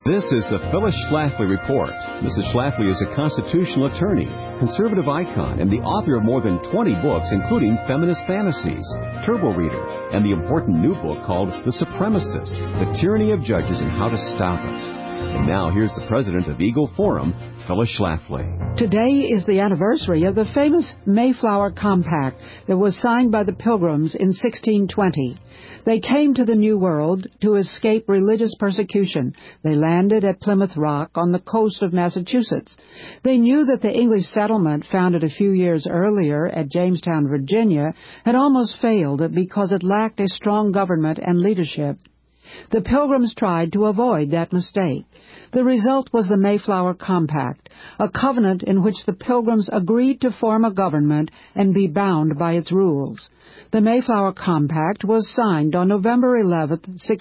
This is the Phyllis Schlafly Report. Mrs. Schlafly is a constitutional attorney, conservative icon, and the author of more than 20 books, including Feminist Fantasies, Turbo Reader, and the important new book called The Supremacists, The Tyranny of Judges and How to Stop It. And now here's the president of Eagle Forum, Phyllis Schlafly. Today is the anniversary of the famous Mayflower Compact that was signed by the Pilgrims in 1620. They came to the New World to escape religious persecution. They landed at Plymouth Rock on the coast of Massachusetts. They knew that the English settlement founded a few years earlier at Jamestown, Virginia, had almost failed because it lacked a strong government and leadership. The Pilgrims tried to avoid that mistake. The result was the Mayflower Compact, a covenant in which the Pilgrims agreed to form a government and be bound by its rules. The Mayflower Compact was signed on November 11,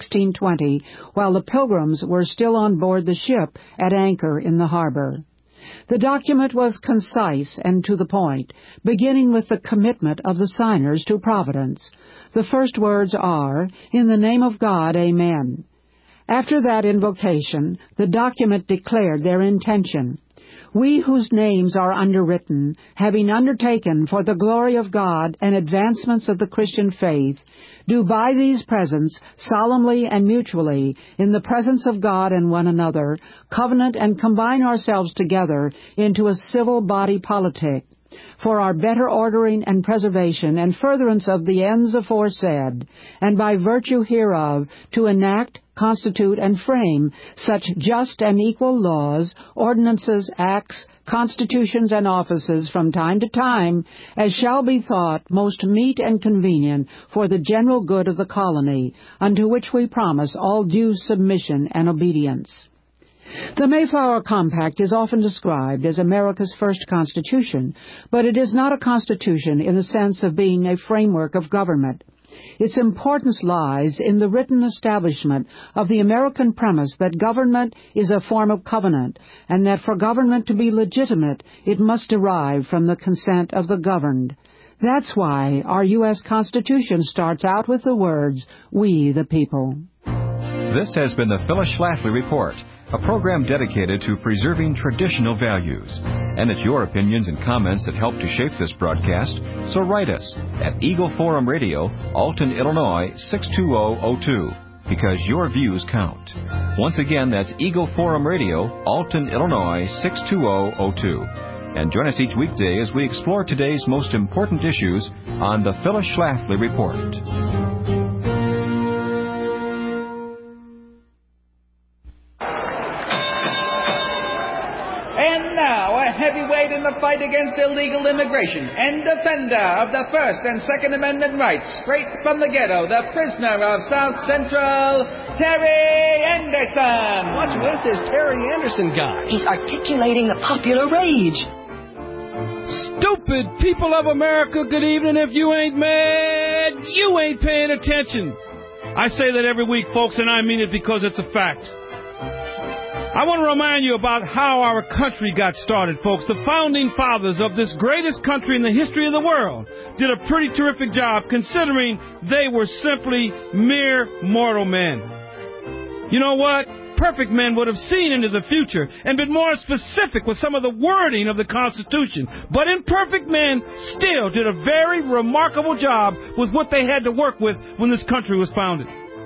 1620, while the Pilgrims were still on board the ship at anchor in the harbor. The document was concise and to the point, beginning with the commitment of the signers to Providence. The first words are, "In the name of God, Amen." After that invocation, the document declared their intention. "We whose names are underwritten, having undertaken for the glory of God and advancements of the Christian faith, do by these presents, solemnly and mutually, in the presence of God and one another, covenant and combine ourselves together into a civil body politic, for our better ordering and preservation and furtherance of the ends aforesaid, and by virtue hereof to enact, constitute, and frame such just and equal laws, ordinances, acts, constitutions, and offices from time to time as shall be thought most meet and convenient for the general good of the colony, unto which we promise all due submission and obedience." The Mayflower Compact is often described as America's first constitution, but it is not a constitution in the sense of being a framework of government. Its importance lies in the written establishment of the American premise that government is a form of covenant, and that for government to be legitimate, it must derive from the consent of the governed. That's why our U.S. Constitution starts out with the words, "We the people." This has been the Phyllis Schlafly Report, a program dedicated to preserving traditional values. And it's your opinions and comments that help to shape this broadcast, so write us at Eagle Forum Radio, Alton, Illinois, 62002, because your views count. Once again, that's Eagle Forum Radio, Alton, Illinois, 62002. And join us each weekday as we explore today's most important issues on the Phyllis Schlafly Report. Heavyweight in the fight against illegal immigration and defender of the First and Second Amendment rights, straight from the ghetto, the prisoner of South Central, Terry Anderson. What's with this Terry Anderson guy? He's articulating the popular rage. Stupid people of America, good evening. If you ain't mad, you ain't paying attention. I say that every week, folks, and I mean it because it's a fact. I want to remind you about how our country got started, folks. The founding fathers of this greatest country in the history of the world did a pretty terrific job, considering they were simply mere mortal men. You know what? Perfect men would have seen into the future and been more specific with some of the wording of the Constitution. But imperfect men still did a very remarkable job with what they had to work with when this country was founded.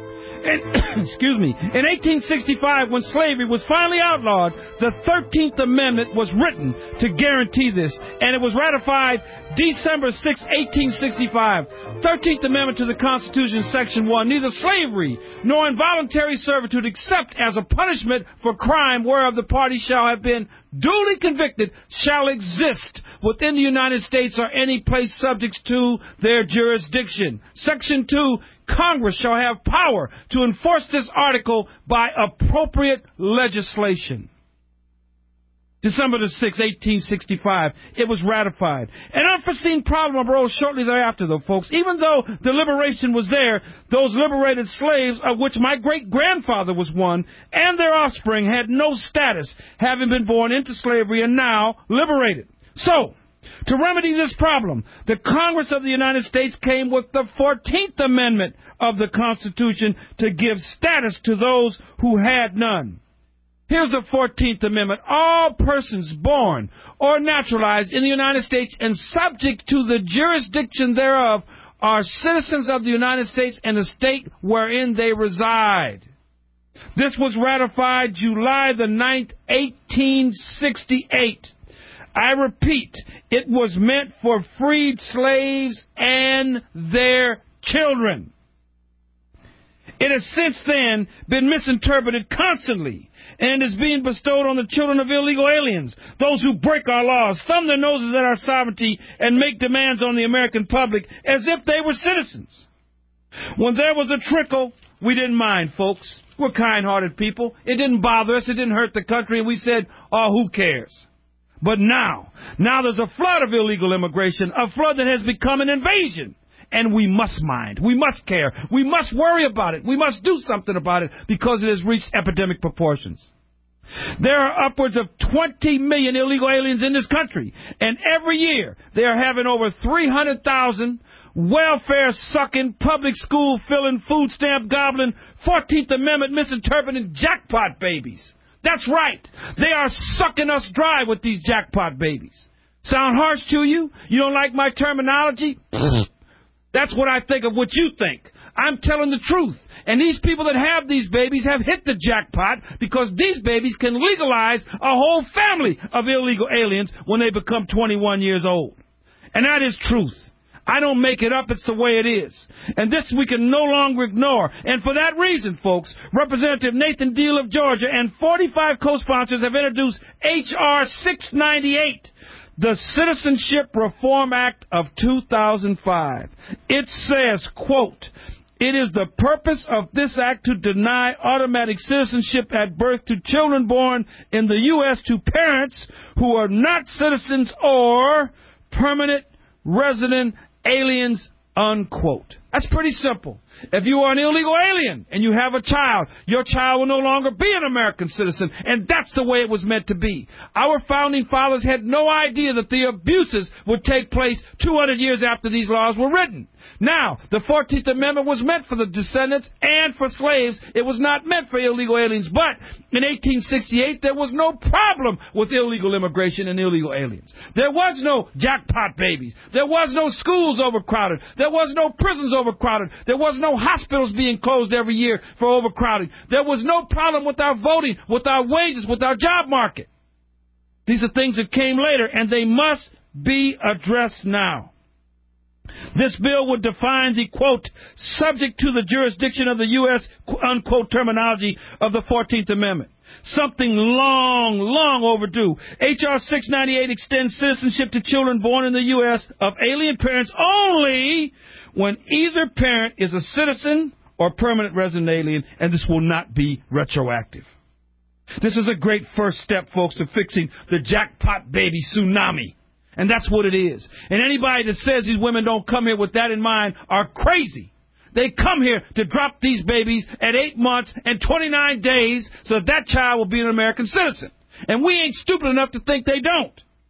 Excuse me. In 1865, when slavery was finally outlawed, the 13th Amendment was written to guarantee this, and it was ratified December 6, 1865. 13th Amendment to the Constitution, Section 1. Neither slavery nor involuntary servitude, except as a punishment for crime whereof the party shall have been duly convicted, shall exist within the United States or any place subject to their jurisdiction. Section 2, Congress shall have power to enforce this article by appropriate legislation. December the 6th, 1865, it was ratified. An unforeseen problem arose shortly thereafter, though, folks. Even though the liberation was there, those liberated slaves, of which my great-grandfather was one, and their offspring had no status, having been born into slavery and now liberated. So, to remedy this problem, the Congress of the United States came with the 14th Amendment of the Constitution to give status to those who had none. Here's the 14th Amendment. All persons born or naturalized in the United States and subject to the jurisdiction thereof are citizens of the United States and the state wherein they reside. This was ratified July the 9th, 1868. I repeat, it was meant for freed slaves and their children. It has since then been misinterpreted constantly and is being bestowed on the children of illegal aliens, those who break our laws, thumb their noses at our sovereignty, and make demands on the American public as if they were citizens. When there was a trickle, we didn't mind, folks. We're kind-hearted people. It didn't bother us. It didn't hurt the country, and we said, oh, who cares? But now there's a flood of illegal immigration, a flood that has become an invasion. And we must mind. We must care. We must worry about it. We must do something about it because it has reached epidemic proportions. There are upwards of 20 million illegal aliens in this country. And every year they are having over 300,000 welfare-sucking, public school-filling, food stamp-gobbling, 14th Amendment misinterpreting jackpot babies. That's right. They are sucking us dry with these jackpot babies. Sound harsh to you? You don't like my terminology? That's what I think of what you think. I'm telling the truth. And these people that have these babies have hit the jackpot because these babies can legalize a whole family of illegal aliens when they become 21 years old. And that is truth. I don't make it up. It's the way it is. And this we can no longer ignore. And for that reason, folks, Representative Nathan Deal of Georgia and 45 co-sponsors have introduced H.R. 698. The Citizenship Reform Act of 2005. It says, quote, it is the purpose of this act to deny automatic citizenship at birth to children born in the U.S. to parents who are not citizens or permanent resident aliens, unquote. That's pretty simple. If you are an illegal alien and you have a child, your child will no longer be an American citizen, and that's the way it was meant to be. Our founding fathers had no idea that the abuses would take place 200 years after these laws were written. Now, the 14th Amendment was meant for the descendants and for slaves. It was not meant for illegal aliens. But in 1868, there was no problem with illegal immigration and illegal aliens. There was no jackpot babies. There was no schools overcrowded. There was no prisons overcrowded. There was no hospitals being closed every year for overcrowding. There was no problem with our voting, with our wages, with our job market. These are things that came later, and they must be addressed now. This bill would define the, quote, subject to the jurisdiction of the U.S., unquote, terminology of the 14th Amendment. Something long, long overdue. H.R. 698 extends citizenship to children born in the U.S. of alien parents only when either parent is a citizen or permanent resident alien, and this will not be retroactive. This is a great first step, folks, to fixing the jackpot baby tsunami. And that's what it is. And anybody that says these women don't come here with that in mind are crazy. They come here to drop these babies at 8 months and 29 days so that child will be an American citizen. And we ain't stupid enough to think they don't.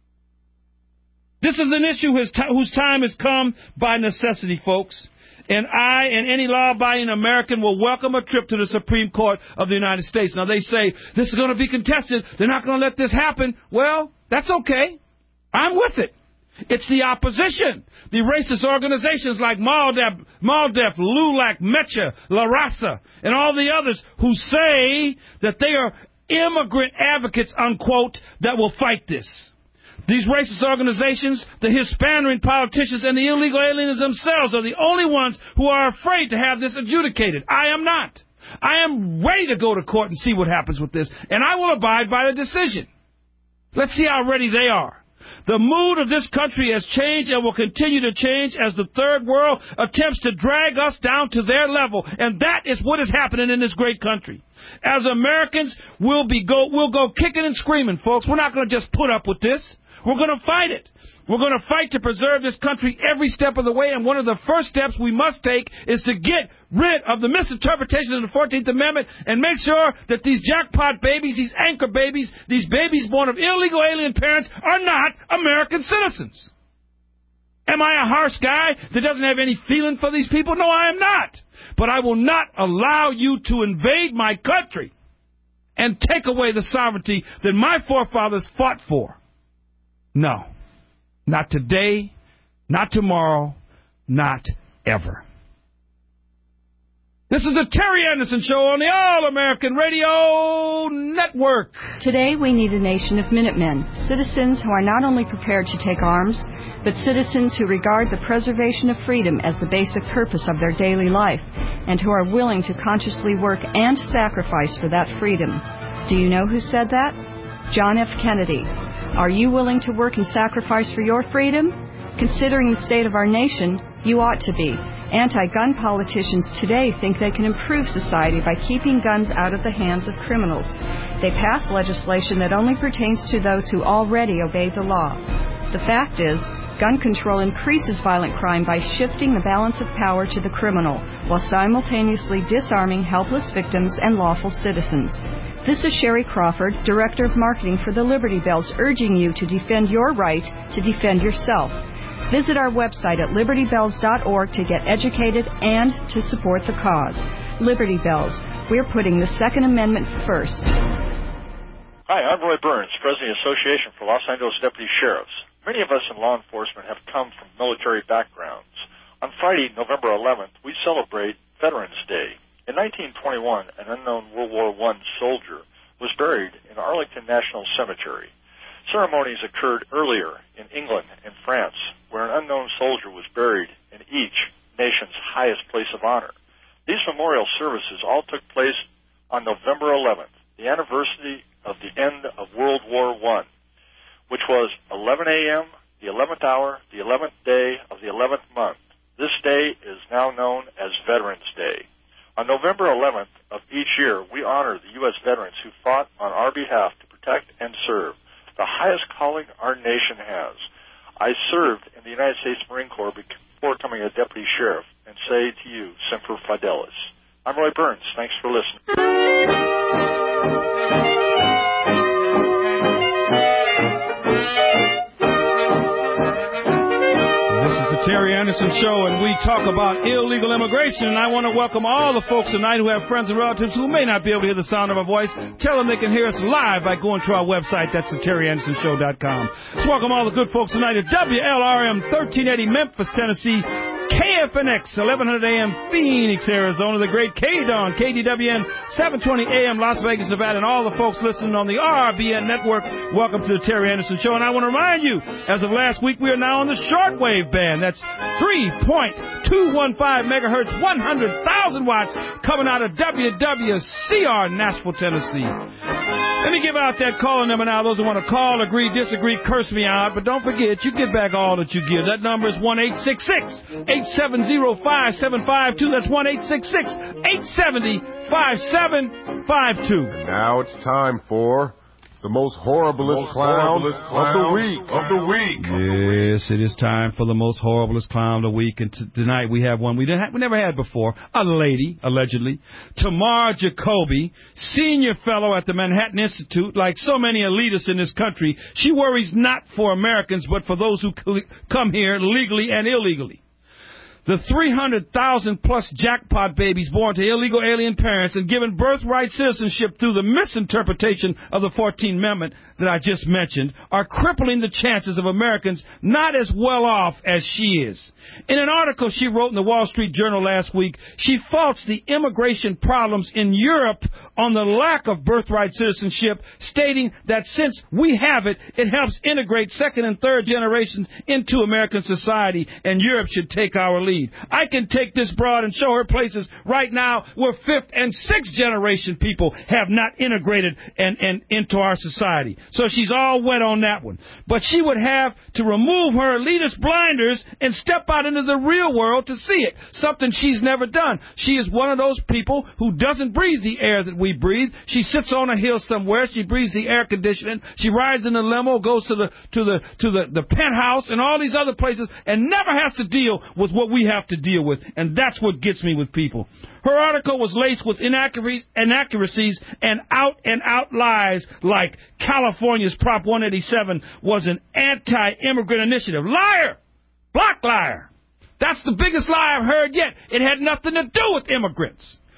This is an issue whose time has come by necessity, folks. And I and any law-abiding American will welcome a trip to the Supreme Court of the United States. Now, they say this is going to be contested. They're not going to let this happen. Well, that's okay. I'm with it. It's the opposition. The racist organizations like MALDEF, LULAC, MECHA, La Raza, and all the others who say that they are immigrant advocates, unquote, that will fight this. These racist organizations, the Hispanic politicians, and the illegal aliens themselves are the only ones who are afraid to have this adjudicated. I am not. I am ready to go to court and see what happens with this, and I will abide by the decision. Let's see how ready they are. The mood of this country has changed and will continue to change as the third world attempts to drag us down to their level. And that is what is happening in this great country. As Americans, we'll go kicking and screaming, folks. We're not going to just put up with this. We're going to fight it. We're going to fight to preserve this country every step of the way, and one of the first steps we must take is to get rid of the misinterpretation of the 14th Amendment and make sure that these jackpot babies, these anchor babies, these babies born of illegal alien parents are not American citizens. Am I a harsh guy that doesn't have any feeling for these people? No, I am not. But I will not allow you to invade my country and take away the sovereignty that my forefathers fought for. No. Not today, not tomorrow, not ever. This is the Terry Anderson Show on the All-American Radio Network. Today we need a nation of Minutemen, citizens who are not only prepared to take arms, but citizens who regard the preservation of freedom as the basic purpose of their daily life, and who are willing to consciously work and sacrifice for that freedom. Do you know who said that? John F. Kennedy. Are you willing to work and sacrifice for your freedom? Considering the state of our nation, you ought to be. Anti-gun politicians today think they can improve society by keeping guns out of the hands of criminals. They pass legislation that only pertains to those who already obey the law. The fact is, gun control increases violent crime by shifting the balance of power to the criminal, while simultaneously disarming helpless victims and lawful citizens. This is Sherry Crawford, Director of Marketing for the Liberty Bells, urging you to defend your right to defend yourself. Visit our website at libertybells.org to get educated and to support the cause. Liberty Bells, we're putting the Second Amendment first. Hi, I'm Roy Burns, President of the Association for Los Angeles Deputy Sheriffs. Many of us in law enforcement have come from military backgrounds. On Friday, November 11th, we celebrate Veterans Day. In 1921, an unknown World War I soldier was buried in Arlington National Cemetery. Ceremonies occurred earlier in England and France, where an unknown soldier was buried in each nation's highest place of honor. These memorial services all took place on November 11th, the anniversary of the end of World War I, which was 11 a.m., the 11th hour, the 11th day of the 11th month. This day is now known as Veterans Day. On November 11th of each year, we honor the U.S. veterans who fought on our behalf to protect and serve, the highest calling our nation has. I served in the United States Marine Corps before becoming a deputy sheriff, and say to you, Semper Fidelis. I'm Roy Burns. Thanks for listening. Terry Anderson Show, and we talk about illegal immigration. And I want to welcome all the folks tonight who have friends and relatives who may not be able to hear the sound of our voice. Tell them they can hear us live by going to our website. That's the TerryAndersonShow.com. Let's welcome all the good folks tonight at WLRM 1380 Memphis, Tennessee, KFNX 1100 AM Phoenix, Arizona, the great KDON, KDWN 720 AM Las Vegas, Nevada, and all the folks listening on the RBN network. Welcome to the Terry Anderson Show. And I want to remind you, as of last week, we are now on the shortwave band. That's 3.215 megahertz, 100,000 watts, coming out of WWCR, Nashville, Tennessee. Let me give out that calling number now. Those who want to call, agree, disagree, curse me out. But don't forget, you get back all that you give. That number is 1-866-870-5752. That's 1-866-870-5752. And now it's time for the most horriblest clown of the week. Yes, it is time for the most horriblest clown of the week. And tonight we have one we never had before. A lady, allegedly. Tamar Jacoby, senior fellow at the Manhattan Institute. Like so many elitists in this country, she worries not for Americans, but for those who come here legally and illegally. The 300,000-plus jackpot babies born to illegal alien parents and given birthright citizenship through the misinterpretation of the 14th Amendment that I just mentioned are crippling the chances of Americans not as well off as she is. In an article she wrote in the Wall Street Journal last week, she faults the immigration problems in Europe on the lack of birthright citizenship, stating that since we have it, it helps integrate second and third generations into American society, and Europe should take our lead. I can take this broad and show her places right now where fifth and sixth generation people have not integrated and into our society. So she's all wet on that one. But she would have to remove her elitist blinders and step out into the real world to see it, something she's never done. She is one of those people who doesn't breathe the air that we breathe. She sits on a hill somewhere. She breathes the air conditioning. She rides in the limo, goes to the penthouse and all these other places, and never has to deal with what we have to deal with. And that's what gets me with people. Her article was laced with inaccuracies and out lies like California's Prop 187 was an anti-immigrant initiative. Liar! Black liar! That's the biggest lie I've heard yet. It had nothing to do with immigrants.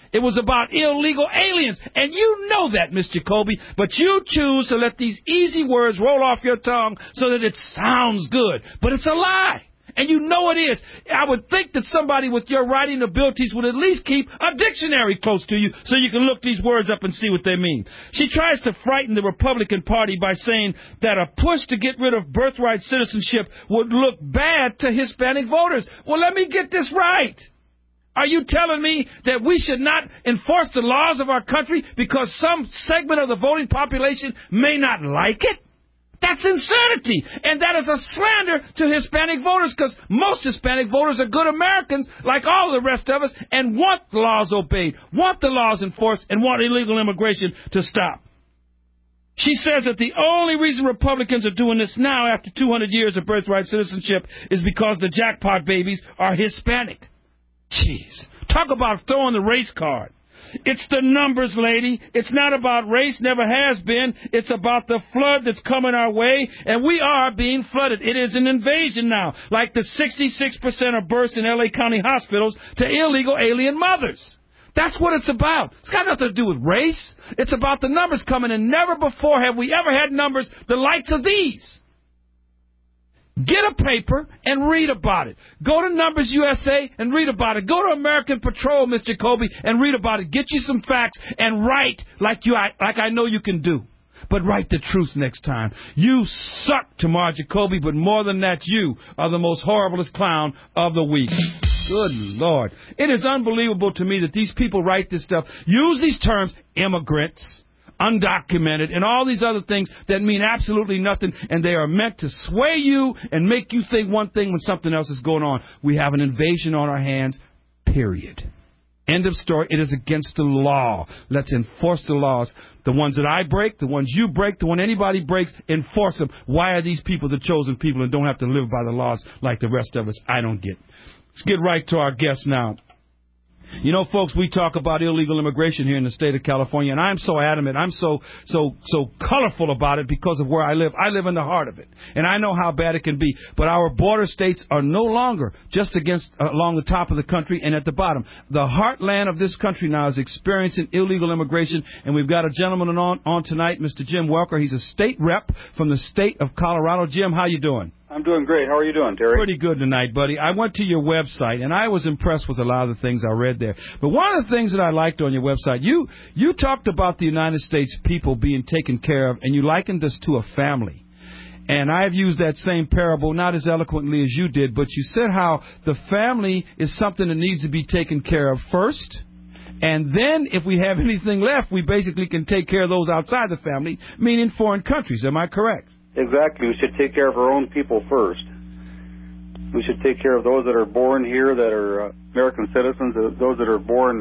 It was about illegal aliens. And you know that, Miss Jacoby. But you choose to let these easy words roll off your tongue so that it sounds good. But it's a lie. And you know it is. I would think that somebody with your writing abilities would at least keep a dictionary close to you so you can look these words up and see what they mean. She tries to frighten the Republican Party by saying that a push to get rid of birthright citizenship would look bad to Hispanic voters. Well, let me get this right. Are you telling me that we should not enforce the laws of our country because some segment of the voting population may not like it? That's insanity, and that is a slander to Hispanic voters, because most Hispanic voters are good Americans like all the rest of us and want the laws obeyed, want the laws enforced, and want illegal immigration to stop. She says that the only reason Republicans are doing this now after 200 years of birthright citizenship is because the jackpot babies are Hispanic. Jeez. Talk about throwing the race card. It's the numbers, lady. It's not about race, never has been. It's about the flood that's coming our way, and we are being flooded. It is an invasion now, like the 66% of births in L.A. County hospitals to illegal alien mothers. That's what it's about. It's got nothing to do with race. It's about the numbers coming, and never before have we ever had numbers the likes of these. Get a paper and read about it. Go to Numbers USA and read about it. Go to American Patrol, Mr. Jacoby, and read about it. Get you some facts and write like I know you can do. But write the truth next time. You suck, Tamar Jacoby, but more than that, you are the most horriblest clown of the week. Good Lord. It is unbelievable to me that these people write this stuff, use these terms, immigrants, undocumented, and all these other things that mean absolutely nothing, and they are meant to sway you and make you think one thing when something else is going on. We have an invasion on our hands, period. End of story. It is against the law. Let's enforce the laws. The ones that I break, the ones you break, the one anybody breaks, enforce them. Why are these people the chosen people and don't have to live by the laws like the rest of us? I don't get. Let's get right to our guest now. You know, folks, we talk about illegal immigration here in the state of California, and I'm so adamant, I'm so colorful about it because of where I live. I live in the heart of it, and I know how bad it can be. But our border states are no longer just along the top of the country and at the bottom. The heartland of this country now is experiencing illegal immigration, and we've got a gentleman on tonight, Mr. Jim Welker. He's a state rep from the state of Colorado. Jim, how you doing? I'm doing great. How are you doing, Terry? Pretty good tonight, buddy. I went to your website, and I was impressed with a lot of the things I read there. But one of the things that I liked on your website, you talked about the United States people being taken care of, and you likened us to a family. And I've used that same parable, not as eloquently as you did, but you said how the family is something that needs to be taken care of first. And then if we have anything left, we basically can take care of those outside the family, meaning foreign countries. Am I correct? Exactly. We should take care of our own people first. We should take care of those that are born here, that are American citizens, those that are born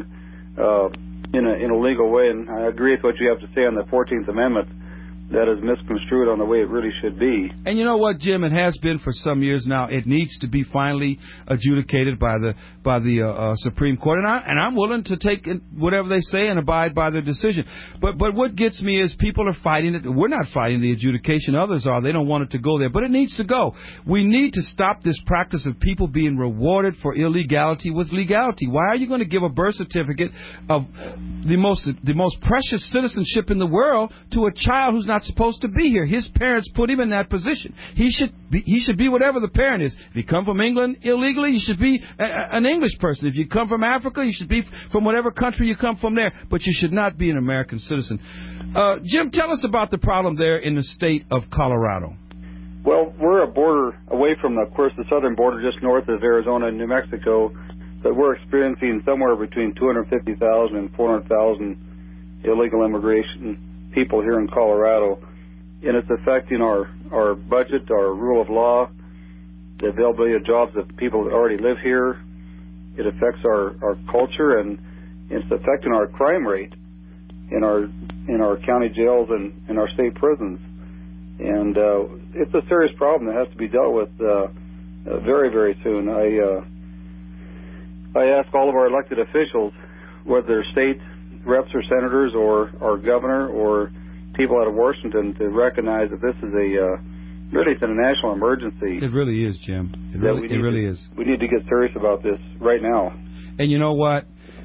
in a legal way. And I agree with what you have to say on the 14th Amendment. That is misconstrued on the way it really should be. And you know what, Jim? It has been for some years now. It needs to be finally adjudicated by the Supreme Court, and I'm willing to take whatever they say and abide by their decision. But what gets me is people are fighting it. We're not fighting the adjudication. Others are. They don't want it to go there, but it needs to go. We need to stop this practice of people being rewarded for illegality with legality. Why are you going to give a birth certificate of the most precious citizenship in the world to a child who's not supposed to be here? His parents put him in that position. He should be whatever the parent is. If you come from England illegally, you should be an English person. If you come from Africa, you should be from whatever country you come from there. But you should not be an American citizen. Jim, tell us about the problem there in the state of Colorado. Well, we're a border away from, of course, the southern border, just north of Arizona and New Mexico. But we're experiencing somewhere between 250,000 and 400,000 illegal immigration people here in Colorado, and it's affecting our budget, our rule of law, the availability of jobs of people that already live here. It affects our culture, and it's affecting our crime rate in our county jails and in our state prisons. And it's a serious problem that has to be dealt with very, very soon. I ask all of our elected officials, whether they're state reps or senators or our governor or people out of Washington, to recognize that this is really it's a national emergency. It really is, Jim. It really is. We need to get serious about this right now. And you know what?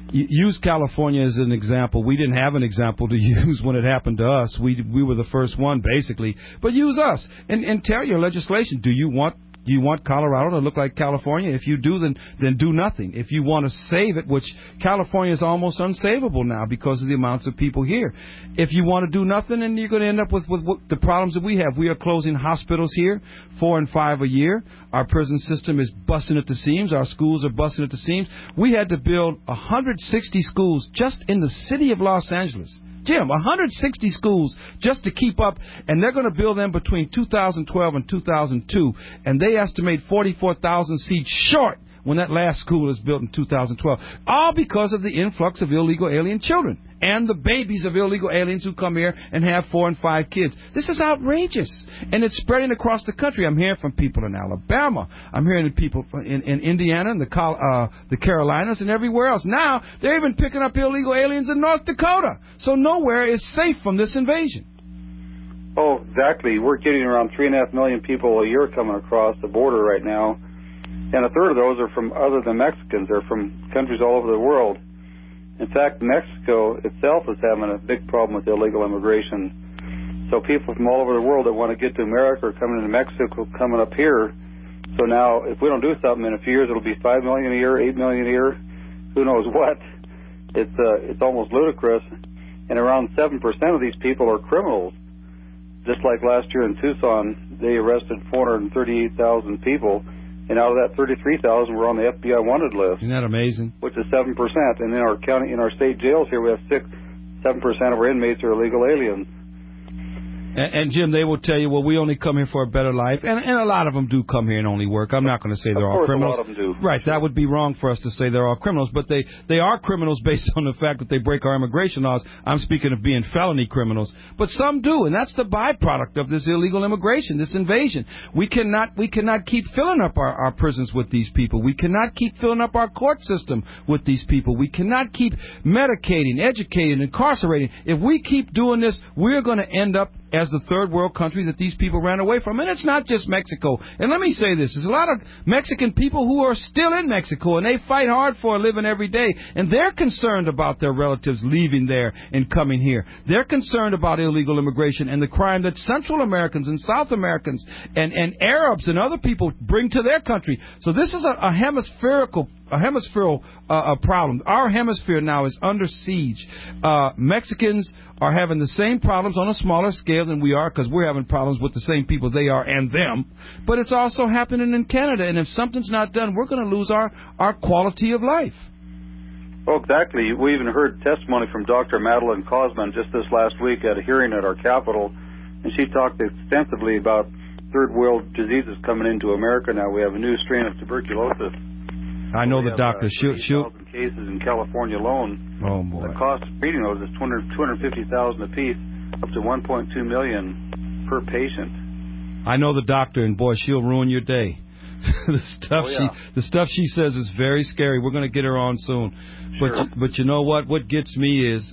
use California as an example. We didn't have an example to use when it happened to us. We were the first one, basically. But use us and tell your legislation. Do you want Colorado to look like California? If you do, then do nothing. If you want to save it, which California is almost unsavable now because of the amounts of people here. If you want to do nothing, then you're going to end up with the problems that we have. We are closing hospitals here, 4 and 5 a year. Our prison system is busting at the seams. Our schools are busting at the seams. We had to build 160 schools just in the city of Los Angeles. Jim, 160 schools just to keep up, and they're going to build them between 2012 and 2002, and they estimate 44,000 seats short when that last school is built in 2012, all because of the influx of illegal alien children and the babies of illegal aliens who come here and have 4 and 5 kids. This is outrageous, and it's spreading across the country. I'm hearing from people in Alabama. I'm hearing from people in Indiana and the Carolinas and everywhere else. Now, they're even picking up illegal aliens in North Dakota. So nowhere is safe from this invasion. Oh, exactly. We're getting around 3.5 million people a year coming across the border right now. And a third of those are from other than Mexicans. They're from countries all over the world. In fact, Mexico itself is having a big problem with illegal immigration. So people from all over the world that want to get to America are coming into Mexico, coming up here. So now, if we don't do something in a few years, it'll be 5 million a year, 8 million a year, who knows what. It's almost ludicrous. And around 7% of these people are criminals. Just like last year in Tucson, they arrested 438,000 people. And out of that, 33,000 were on the FBI wanted list. Isn't that amazing? Which is 7%. And in our state jails here, we have 7% of our inmates are illegal aliens. And Jim, they will tell you, well, we only come here for a better life. And a lot of them do come here and only work. I'm not going to say they're all criminals. A lot of them do. Right, that would be wrong for us to say they're all criminals. But they are criminals based on the fact that they break our immigration laws. I'm speaking of being felony criminals. But some do, and that's the byproduct of this illegal immigration, this invasion. We cannot keep filling up our prisons with these people. We cannot keep filling up our court system with these people. We cannot keep medicating, educating, incarcerating. If we keep doing this, we're going to end up as the third world country that these people ran away from. And it's not just Mexico. And let me say this. There's a lot of Mexican people who are still in Mexico, and they fight hard for a living every day. And they're concerned about their relatives leaving there and coming here. They're concerned about illegal immigration and the crime that Central Americans and South Americans and Arabs and other people bring to their country. So this is a hemispherical problem. Our hemisphere now is under siege. Mexicans are having the same problems on a smaller scale than we are because we're having problems with the same people they are and them. But it's also happening in Canada, and if something's not done, we're going to lose our quality of life. Oh, exactly. We even heard testimony from Dr. Madeline Cosman just this last week at a hearing at our Capitol, and she talked extensively about third world diseases coming into America now. We have a new strain of tuberculosis. I know the doctor. She'll cases in California alone. Oh boy! The cost of treating those is $250,000 a piece, up to $1.2 million per patient. I know the doctor, and boy, she'll ruin your day. The stuff she says is very scary. We're going to get her on soon. Sure. But you know what? What gets me is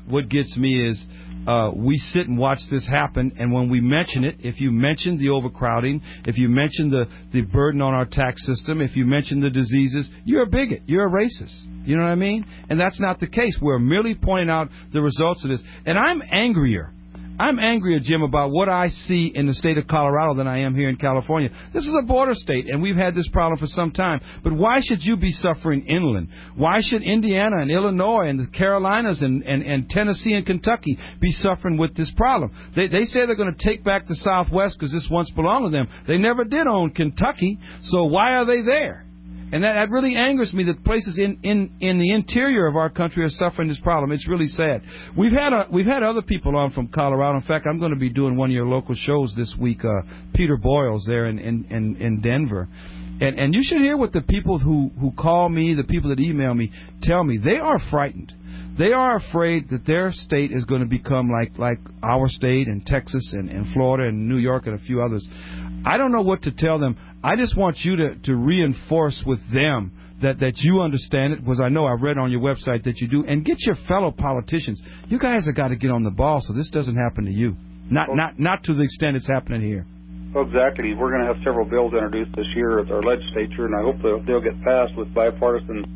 we sit and watch this happen, and when we mention it, if you mention the overcrowding, if you mention the burden on our tax system, if you mention the diseases, you're a bigot. You're a racist. You know what I mean? And that's not the case. We're merely pointing out the results of this. And I'm angrier, Jim, about what I see in the state of Colorado than I am here in California. This is a border state, and we've had this problem for some time. But why should you be suffering inland? Why should Indiana and Illinois and the Carolinas and Tennessee and Kentucky be suffering with this problem? They say they're going to take back the Southwest because this once belonged to them. They never did own Kentucky, so why are they there? And that really angers me that places in the interior of our country are suffering this problem. It's really sad. We've had other people on from Colorado. In fact, I'm going to be doing one of your local shows this week. Peter Boyles there in Denver, and you should hear what the people who call me, the people that email me, tell me. They are frightened. They are afraid that their state is going to become like our state and Texas and Florida and New York and a few others. I don't know what to tell them. I just want you to reinforce with them that you understand it, because I know I read on your website that you do, and get your fellow politicians. You guys have got to get on the ball so this doesn't happen to you. Not to the extent it's happening here. Exactly. We're going to have several bills introduced this year at our legislature, and I hope they'll get passed with bipartisan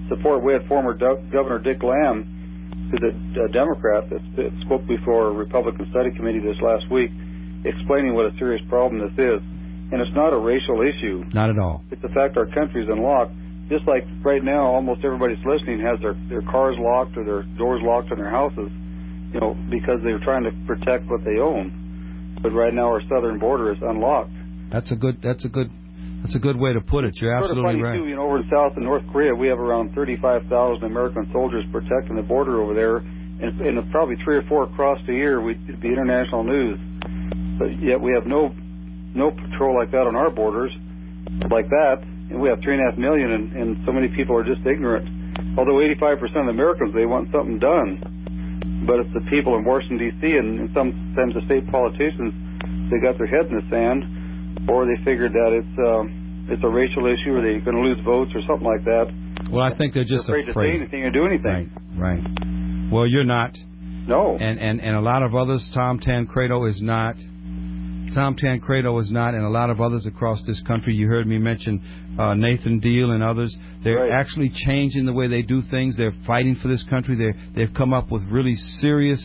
support. We had former Governor Dick Lamb, who's a Democrat that spoke before a Republican Study Committee this last week, explaining what a serious problem this is. And it's not a racial issue. Not at all. It's the fact our country's unlocked. Just like right now, almost everybody's listening has their cars locked or their doors locked in their houses, because they're trying to protect what they own. But right now, our southern border is unlocked. That's a good way to put it. You're absolutely right. Too, over in South and North Korea, we have around 35,000 American soldiers protecting the border over there, and probably 3 or 4 across the year, it'd be international news. But yet we have no patrol like that on our borders, like that, and we have 3.5 million, and so many people are just ignorant. Although 85% of the Americans, they want something done, but it's the people in Washington D.C. and sometimes the state politicians, they got their head in the sand, or they figured that it's a racial issue, or they're going to lose votes or something like that. Well, I think they're just afraid to say anything or do anything. Right. Well, you're not. No. And a lot of others. Tom Tancredo is not. And a lot of others across this country. You heard me mention Nathan Deal and others. They're actually changing the way they do things. They're fighting for this country. They've come up with really serious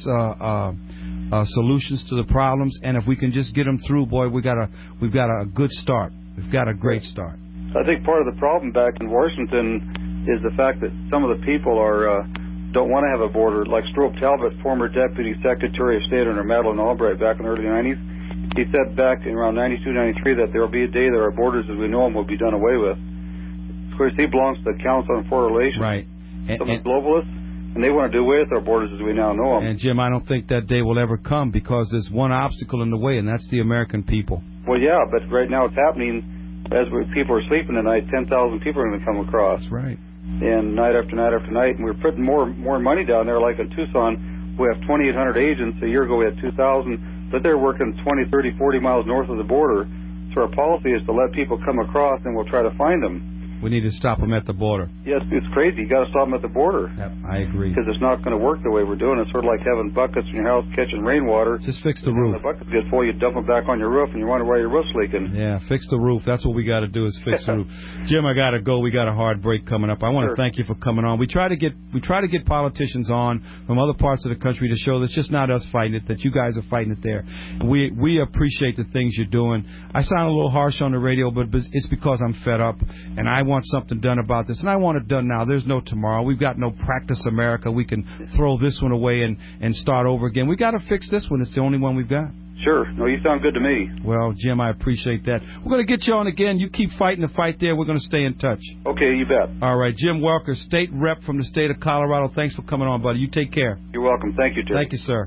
solutions to the problems. And if we can just get them through, boy, we've got a good start. We've got a great start. I think part of the problem back in Washington is the fact that some of the people don't want to have a border. Like Strobe Talbot, former Deputy Secretary of State under Madeleine Albright back in the early 90s, he said back in around 92, 93 that there will be a day that our borders as we know them will be done away with. Of course, he belongs to the Council on Foreign Relations. Right. Some of the globalists, and they want to do away with our borders as we now know them. And, Jim, I don't think that day will ever come because there's one obstacle in the way, and that's the American people. Well, yeah, but right now it's happening as people are sleeping tonight. 10,000 people are going to come across. That's right. And night after night after night, and we're putting more money down there. Like in Tucson, we have 2,800 agents. A year ago we had 2,000. But they're working 20, 30, 40 miles north of the border. So our policy is to let people come across, and we'll try to find them. We need to stop them at the border. Yes, it's crazy. You got to stop them at the border. Yep, I agree. Because it's not going to work the way we're doing it. It's sort of like having buckets in your house catching rainwater. Just fix the roof. When the buckets get full, you dump them back on your roof, and you wonder why your roof's leaking. Yeah, fix the roof. That's what we got to do is fix the roof. Jim, I got to go. We got a hard break coming up. I want to thank you for coming on. We try to get politicians on from other parts of the country to show that it's just not us fighting it, that you guys are fighting it there. We appreciate the things you're doing. I sound a little harsh on the radio, but it's because I'm fed up, and I want something done about this, and I want it done now. There's no tomorrow. We've got no Practice America. We can throw this one away and start over again. We got to fix this one. It's the only one we've got. Sure. No, you sound good to me. Well, Jim, I appreciate that. We're going to get you on again. You keep fighting the fight there. We're going to stay in touch. Okay, you bet. All right, Jim Welker, state rep from the state of Colorado. Thanks for coming on, buddy. You take care. You're welcome. Thank you, Tim. Thank you, sir.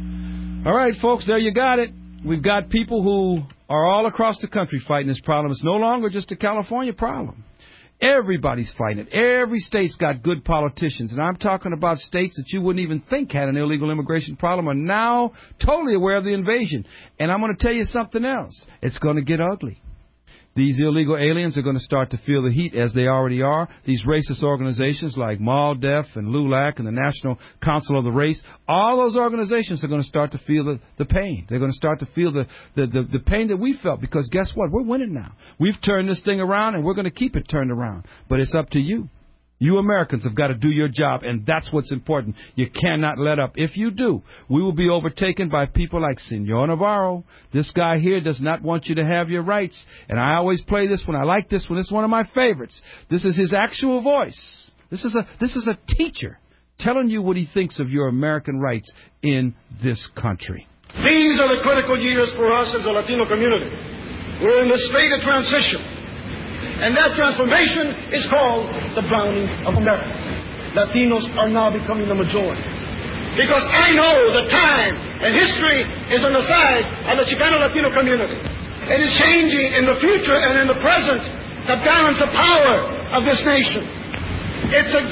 All right, folks, there you got it. We've got people who are all across the country fighting this problem. It's no longer just a California problem. Everybody's fighting it. Every state's got good politicians. And I'm talking about states that you wouldn't even think had an illegal immigration problem are now totally aware of the invasion. And I'm going to tell you something else. It's going to get ugly. These illegal aliens are going to start to feel the heat as they already are. These racist organizations like MALDEF and LULAC and the National Council of the Race, all those organizations are going to start to feel the pain. They're going to start to feel the pain that we felt because guess what? We're winning now. We've turned this thing around and we're going to keep it turned around. But it's up to you. You Americans have got to do your job, and that's what's important. You cannot let up. If you do, we will be overtaken by people like Senor Navarro. This guy here does not want you to have your rights. And I always play this one. I like this one. This is one of my favorites. This is his actual voice. This is a teacher telling you what he thinks of your American rights in this country. These are the critical years for us as a Latino community. We're in the state of transition. And that transformation is called the browning of America. Latinos are now becoming the majority. Because I know the time and history is on the side of the Chicano Latino community. It is changing in the future and in the present the balance of power of this nation. It's a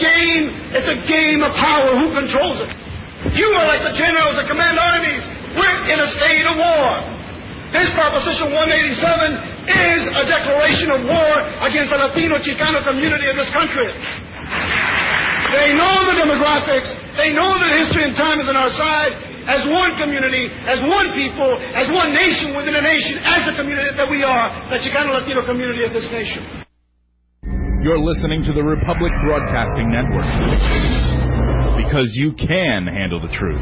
game of power. Who controls it? You are like the generals that command armies. We're in a state of war. This Proposition 187 is a declaration of war against the Latino Chicano community of this country. They know the demographics. They know that history and time is on our side. As one community, as one people, as one nation within a nation, as a community that we are, the Chicano Latino community of this nation. You're listening to the Republic Broadcasting Network. Because you can handle the truth.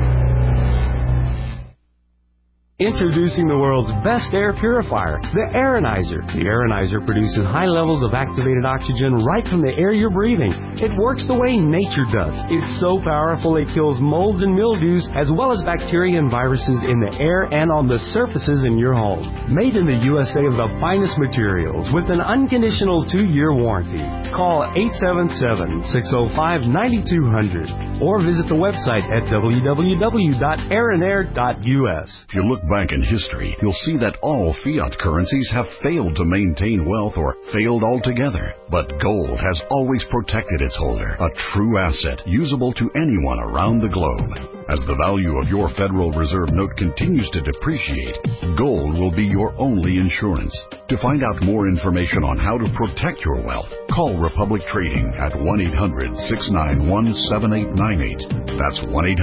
Introducing the world's best air purifier, the Aeronizer. The Aeronizer produces high levels of activated oxygen right from the air you're breathing. It works the way nature does. It's so powerful it kills molds and mildews as well as bacteria and viruses in the air and on the surfaces in your home. Made in the USA of the finest materials with an unconditional 2-year warranty. Call 877-605-9200 or visit the website at www.aeronair.us. If you look back in history, you'll see that all fiat currencies have failed to maintain wealth or failed altogether. But gold has always protected its holder, a true asset usable to anyone around the globe. As the value of your Federal Reserve note continues to depreciate, gold will be your only insurance. To find out more information on how to protect your wealth, call Republic Trading at 1-800-691-7898. That's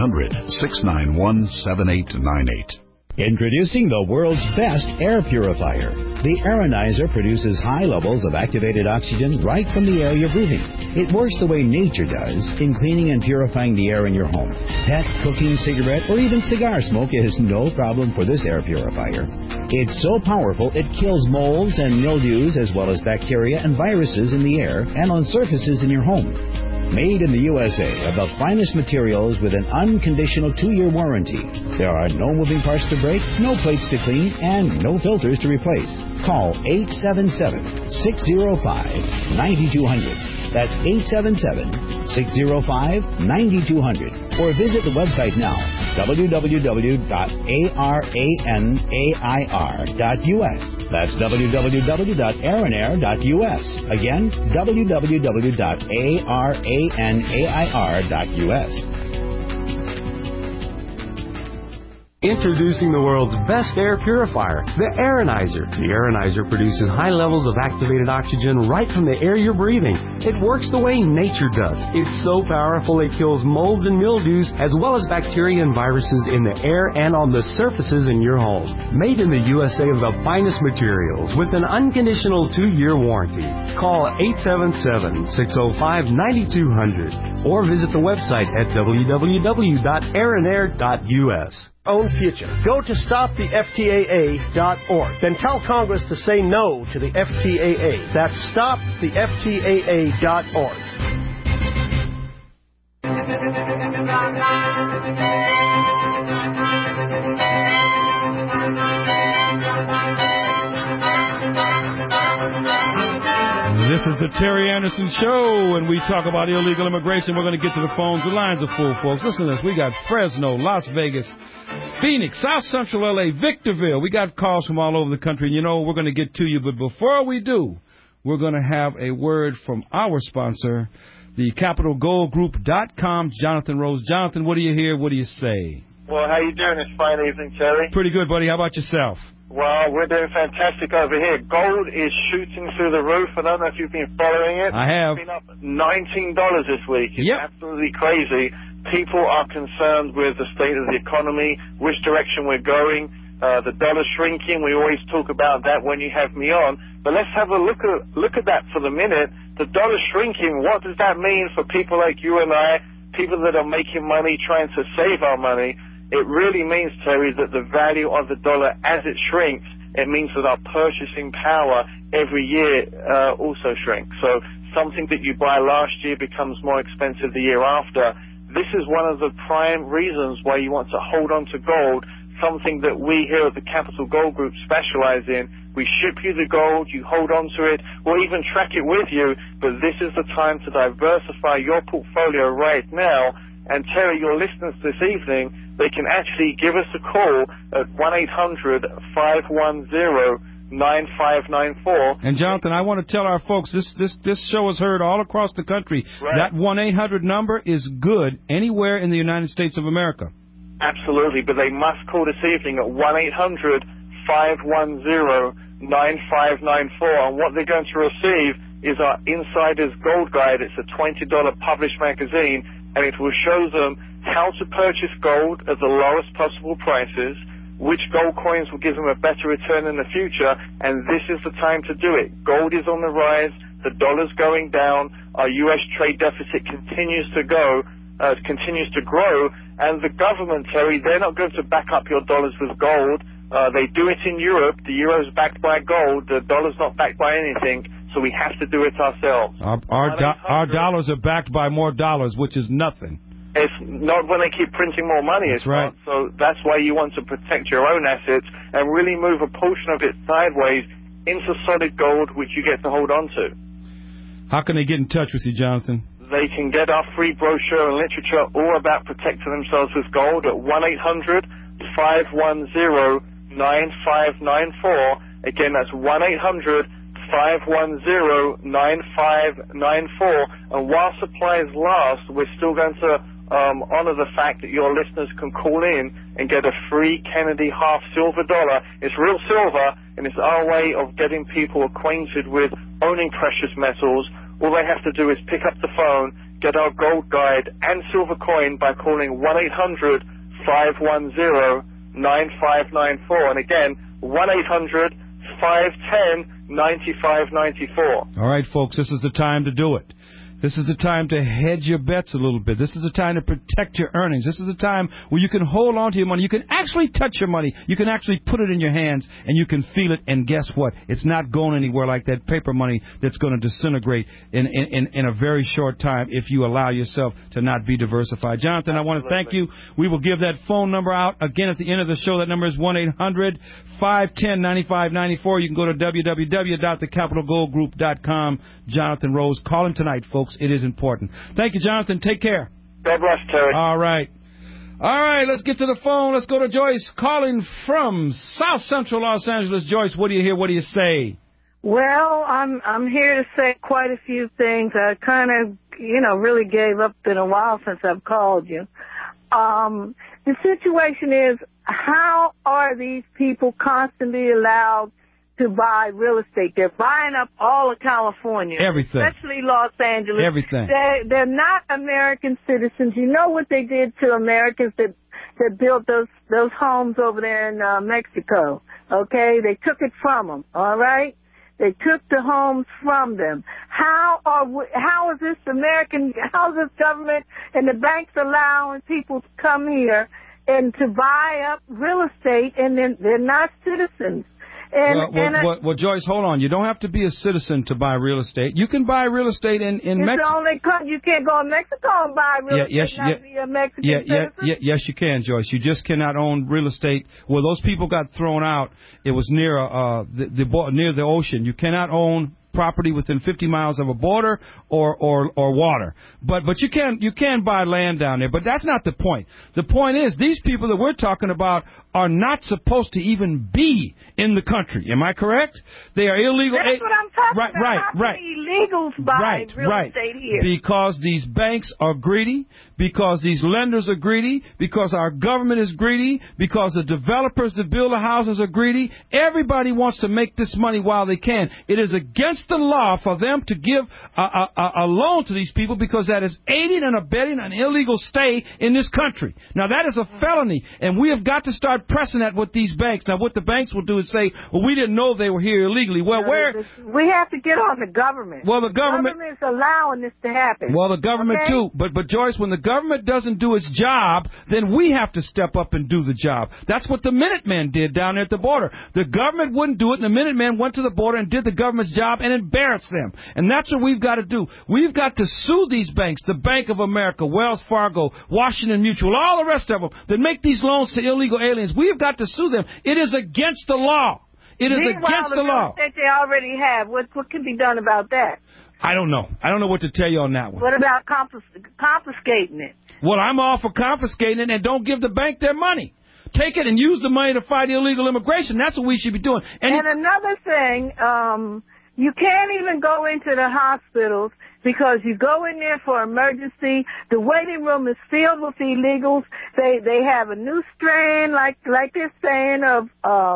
1-800-691-7898. Introducing the world's best air purifier. The Aeronizer produces high levels of activated oxygen right from the air you're breathing. It works the way nature does in cleaning and purifying the air in your home. Pet, cooking, cigarette, or even cigar smoke is no problem for this air purifier. It's so powerful it kills molds and mildews as well as bacteria and viruses in the air and on surfaces in your home. Made in the USA of the finest materials with an unconditional 2-year warranty. There are no moving parts to break, no plates to clean, and no filters to replace. Call 877-605-9200. That's 877-605-9200. Or visit the website now, www.aeranair.us. That's www.aeronair.us. Again, www.aeranair.us. Introducing the world's best air purifier, the Aeronizer. The Aeronizer produces high levels of activated oxygen right from the air you're breathing. It works the way nature does. It's so powerful it kills molds and mildews as well as bacteria and viruses in the air and on the surfaces in your home. Made in the USA of the finest materials with an unconditional 2-year warranty. Call 877-605-9200 or visit the website at www.aeronair.us. Own future. Go to stoptheftaa.org. Then tell Congress to say no to the FTAA. That's stoptheftaa.org. This is the Terry Anderson Show, and we talk about illegal immigration. We're going to get to the phones. The lines are full, folks. Listen to this. We got Fresno, Las Vegas, Phoenix, South Central L.A., Victorville. We got calls from all over the country, and you know we're going to get to you. But before we do, we're going to have a word from our sponsor, the CapitalGoldGroup.com, Jonathan Rose. Jonathan, what do you hear? What do you say? Well, how you doing this fine evening, Terry? Pretty good, buddy. How about yourself? Well, we're doing fantastic over here. Gold is shooting through the roof. I don't know if you've been following it. I have. It's been up $19 this week. It's absolutely crazy. People are concerned with the state of the economy, which direction we're going. The dollar shrinking. We always talk about that when you have me on. But let's have a look at that for the minute. The dollar shrinking, what does that mean for people like you and I, people that are making money, trying to save our money? It really means, Terry, that the value of the dollar as it shrinks, it means that our purchasing power every year also shrinks. So something that you buy last year becomes more expensive the year after. This is one of the prime reasons why you want to hold on to gold, something that we here at the Capital Gold Group specialize in. We ship you the gold, you hold on to it, we'll even track it with you, but this is the time to diversify your portfolio right now. And Terry, your listeners this evening, they can actually give us a call at 1-800-510-9594. And Jonathan, I want to tell our folks, this show is heard all across the country. Right. That 1-800 number is good anywhere in the United States of America. Absolutely, but they must call this evening at 1-800-510-9594. And what they're going to receive is our Insider's Gold Guide. It's a $20 published magazine, and it will show them how to purchase gold at the lowest possible prices, which gold coins will give them a better return in the future, and this is the time to do it. Gold is on the rise. The dollar's going down. Our U.S. trade deficit continues to grow, and the government, Terry, they're not going to back up your dollars with gold. They do it in Europe. The euro's backed by gold. The dollar's not backed by anything, so we have to do it ourselves. Our dollars are backed by more dollars, which is nothing. It's not when they keep printing more money. That's right. So that's why you want to protect your own assets and really move a portion of it sideways into solid gold, which you get to hold on to. How can they get in touch with you, Jonathan? They can get our free brochure and literature all about protecting themselves with gold at 1-800-510-9594. Again, that's 1-800-510-9594. And while supplies last, we're still going to honor the fact that your listeners can call in and get a free Kennedy half silver dollar. It's real silver, and it's our way of getting people acquainted with owning precious metals. All they have to do is pick up the phone, get our gold guide and silver coin by calling 1-800-510-9594. And again, 1-800-510-9594. All right, folks, this is the time to do it. This is the time to hedge your bets a little bit. This is the time to protect your earnings. This is the time where you can hold on to your money. You can actually touch your money. You can actually put it in your hands, and you can feel it. And guess what? It's not going anywhere like that paper money that's going to disintegrate in a very short time if you allow yourself to not be diversified. Jonathan, I want to thank you. We will give that phone number out again at the end of the show. That number is 1-800-510-9594. You can go to www.thecapitalgoldgroup.com. Jonathan Rose. Call him tonight, folks. It is important. Thank you, Jonathan. Take care. God bless, Terry. All right. All right, let's get to the phone. Let's go to Joyce calling from South Central Los Angeles. Joyce, what do you hear? What do you say? Well, I'm here to say quite a few things. I kind of, really gave up in a while since I've called you. The situation is, how are these people constantly allowed to buy real estate? They're buying up all of California. Everything. Especially Los Angeles. Everything. They're not American citizens. You know what they did to Americans that built those homes over there in Mexico, okay? They took it from them, all right? They took the homes from them. How is this government and the banks allowing people to come here and to buy up real estate, and then they're not citizens? Well, Joyce, hold on. You don't have to be a citizen to buy real estate. You can buy real estate in Mexico. You can't go to Mexico and buy real estate and not be a Mexican citizen? Yes, you can, Joyce. You just cannot own real estate. Well, those people got thrown out. It was near near the ocean. You cannot own property within 50 miles of a border or water. But you can buy land down there. But that's not the point. The point is, these people that we're talking about are not supposed to even be in the country. Am I correct? They are illegal. That's what I'm talking about. Right. How many illegals buy real estate here? Because these banks are greedy, because these lenders are greedy, because our government is greedy, because the developers that build the houses are greedy. Everybody wants to make this money while they can. It is against the law for them to give a loan to these people, because that is aiding and abetting an illegal stay in this country. Now, that is a felony, and we have got to start pressing that with these banks. Now, what the banks will do is say, well, we didn't know they were here illegally. Well, we have to get on the government. Well, the government is allowing this to happen. Well, the government too. But Joyce, when the government doesn't do its job, then we have to step up and do the job. That's what the Minutemen did down there at the border. The government wouldn't do it, and the Minutemen went to the border and did the government's job and embarrassed them. And that's what we've got to do. We've got to sue these banks, the Bank of America, Wells Fargo, Washington Mutual, all the rest of them that make these loans to illegal aliens. We've got to sue them. It is against the law. It is against the law. That they already have. What can be done about that? I don't know. I don't know what to tell you on that one. What about confiscating it? Well, I'm all for confiscating it, and don't give the bank their money. Take it and use the money to fight illegal immigration. That's what we should be doing. And another thing, you can't even go into the hospitals because you go in there for emergency. The waiting room is filled with illegals. They have a new strain, like they're saying, of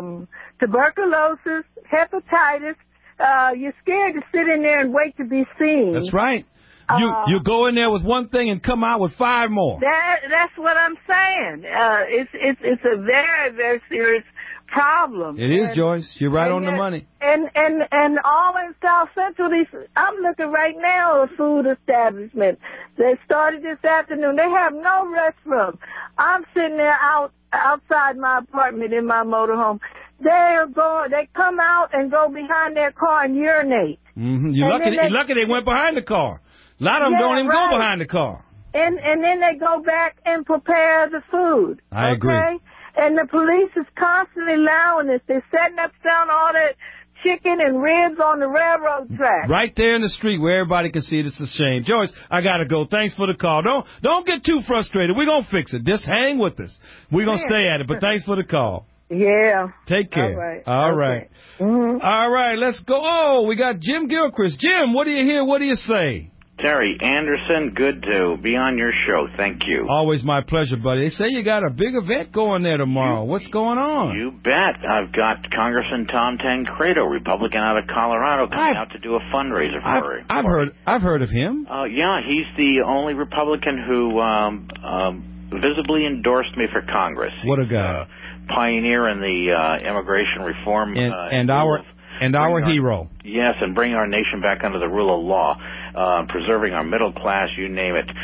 tuberculosis, hepatitis. You're scared to sit in there and wait to be seen. That's right. You go in there with one thing and come out with 5 more. That's what I'm saying. It's a very, very serious problem. It is, Joyce. You're right on the money. And And all in South Central, I'm looking right now at a food establishment. They started this afternoon. They have no restroom. I'm sitting there outside my apartment in my motorhome. They come out and go behind their car and urinate. Mm-hmm. You're lucky they went behind the car. A lot of them don't even go behind the car. And then they go back and prepare the food. I agree. And the police is constantly allowing this. They're setting up down all that chicken and ribs on the railroad track. Right there in the street where everybody can see it. It's a shame. Joyce, I got to go. Thanks for the call. Don't get too frustrated. We're going to fix it. Just hang with us. We're going to stay at it. But thanks for the call. Yeah. Take care. All right. Mm-hmm. All right, let's go. Oh, we got Jim Gilchrist. Jim, what do you hear? What do you say? Terry Anderson, good to be on your show. Thank you. Always my pleasure, buddy. They say you got a big event going there tomorrow. What's going on? You bet. I've got Congressman Tom Tancredo, Republican out of Colorado, coming out to do a fundraiser for him. I've heard of him. Yeah, he's the only Republican who visibly endorsed me for Congress. What a guy. Pioneer in the immigration reform and our hero. Yes, and bring our nation back under the rule of law, preserving our middle class, you name it.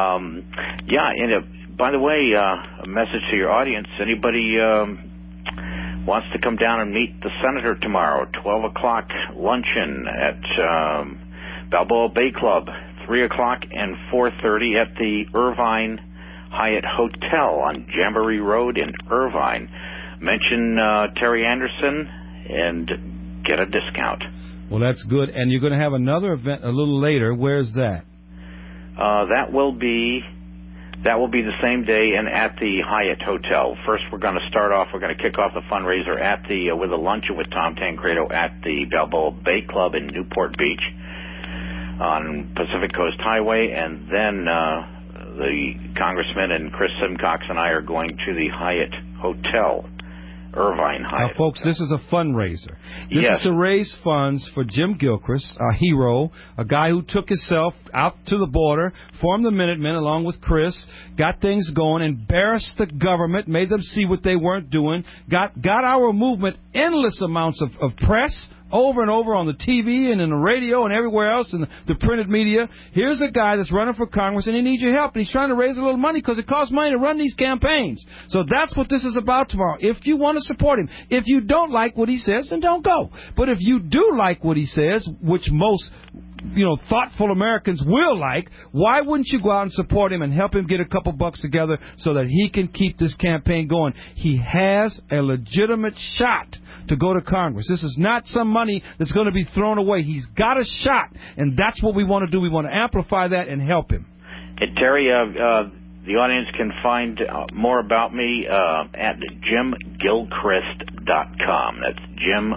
By the way, a message to your audience, anybody wants to come down and meet the senator tomorrow, 12 o'clock luncheon at Balboa Bay Club, 3 o'clock and 4:30 at the Irvine Hyatt Hotel on Jamboree Road in Irvine. Mention Terry Anderson and get a discount. Well, that's good. And you're going to have another event a little later. Where's that? That will be the same day and at the Hyatt Hotel. First, we're going to kick off the fundraiser with a luncheon with Tom Tancredo at the Balboa Bay Club in Newport Beach on Pacific Coast Highway, and then the Congressman and Chris Simcox and I are going to the Hyatt Hotel, Irvine Hyatt. Now, folks, this is a fundraiser. This is to raise funds for Jim Gilchrist, a hero, a guy who took himself out to the border, formed the Minutemen along with Chris, got things going, embarrassed the government, made them see what they weren't doing, got our movement endless amounts of press, over and over on the TV and in the radio and everywhere else in the printed media. Here's a guy that's running for Congress, and he needs your help. And he's trying to raise a little money because it costs money to run these campaigns. So that's what this is about tomorrow. If you want to support him, if you don't like what he says, then don't go. But if you do like what he says, which most thoughtful Americans will like, why wouldn't you go out and support him and help him get a couple bucks together so that he can keep this campaign going? He has a legitimate shot to go to Congress. This is not some money that's going to be thrown away. He's got a shot, and that's what we want to do. We want to amplify that and help him. Hey, Terry, the audience can find more about me at JimGilchrist.com. That's Jim,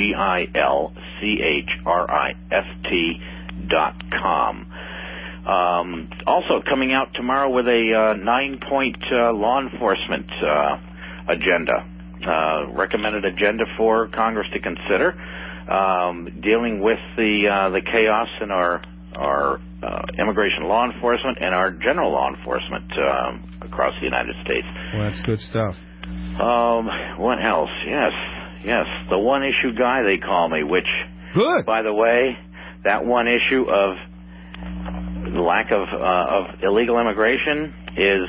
GilChrist.com. Also coming out tomorrow with a 9-point law enforcement agenda. Recommended agenda for Congress to consider, dealing with the chaos in our immigration law enforcement and our general law enforcement across the United States. Well, that's good stuff. What else? Yes, the one-issue guy, they call me, which, good. By the way, that one issue of the lack of illegal immigration is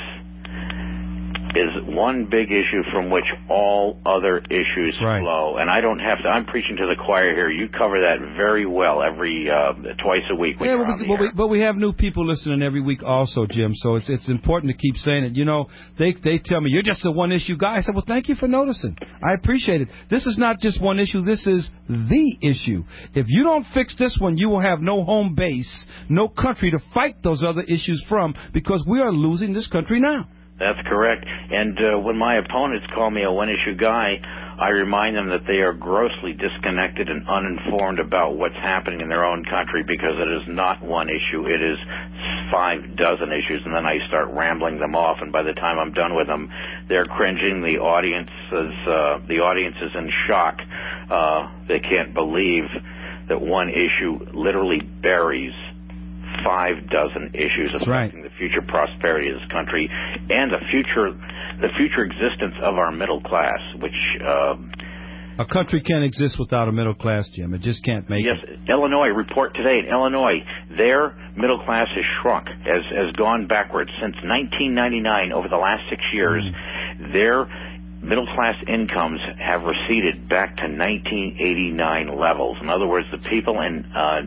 one big issue from which all other issues flow. And I don't have to, I'm preaching to the choir here. You cover that very well every twice a week. But we have new people listening every week also, Jim, so it's important to keep saying it. They tell me, you're just a one-issue guy. I said, well, thank you for noticing. I appreciate it. This is not just one issue. This is the issue. If you don't fix this one, you will have no home base, no country to fight those other issues from, because we are losing this country now. That's correct. And when my opponents call me a one-issue guy, I remind them that they are grossly disconnected and uninformed about what's happening in their own country, because it is not one issue. It is 5 dozen issues, and then I start rambling them off, and by the time I'm done with them, they're cringing. The audience is in shock. They can't believe that one issue literally buries 5 dozen issues affecting the future prosperity of this country and the future existence of our middle class, which A country can't exist without a middle class, Jim. It just can't make it. Yes, Illinois, report today in Illinois, their middle class has shrunk, has gone backwards. Since 1999, over the last 6 years, their middle class incomes have receded back to 1989 levels. In other words, the people in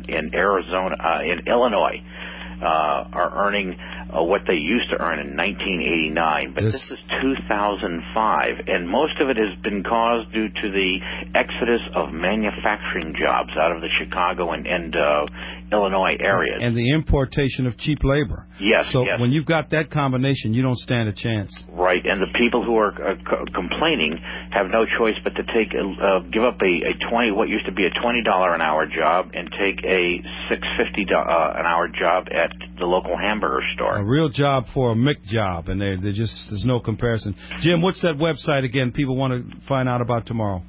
Illinois, are earning what they used to earn in 1989, but this is 2005, and most of it has been caused due to the exodus of manufacturing jobs out of the Chicago and Illinois areas. And the importation of cheap labor. Yes. So when you've got that combination, you don't stand a chance. Right, and the people who are complaining have no choice but to give up a what used to be a $20 an hour job and take a $6.50 an hour job at the local hamburger store. A real job for a Mick job, and there's no comparison. Jim, what's that website again? People want to find out about tomorrow.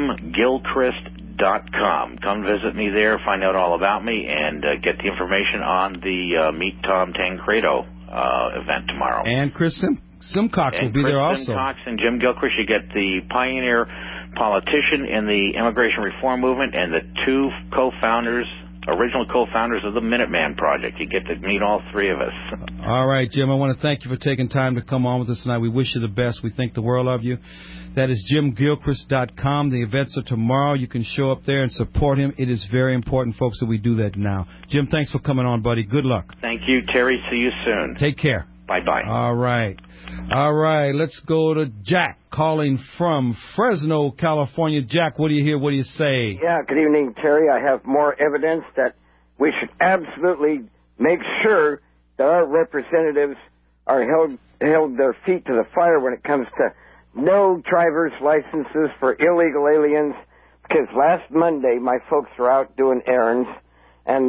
JimGilchrist.com. Come visit me there, find out all about me, and get the information on the Meet Tom Tancredo event tomorrow. And Chris Simcox will be there also. Simcox and Jim Gilchrist. You get the pioneer politician in the immigration reform movement and the two original co-founders of the Minuteman Project. You get to meet all three of us. All right, Jim, I want to thank you for taking time to come on with us tonight. We wish you the best. We think the world of you. That is JimGilchrist.com. The events are tomorrow. You can show up there and support him. It is very important, folks, that we do that now. Jim, thanks for coming on, buddy. Good luck. Thank you, Terry. See you soon. Take care. Bye-bye. All right. Let's go to Jack calling from Fresno, California. Jack, what do you hear? What do you say? Yeah, good evening, Terry. I have more evidence that we should absolutely make sure that our representatives are held their feet to the fire when it comes to no driver's licenses for illegal aliens, because last Monday my folks were out doing errands, and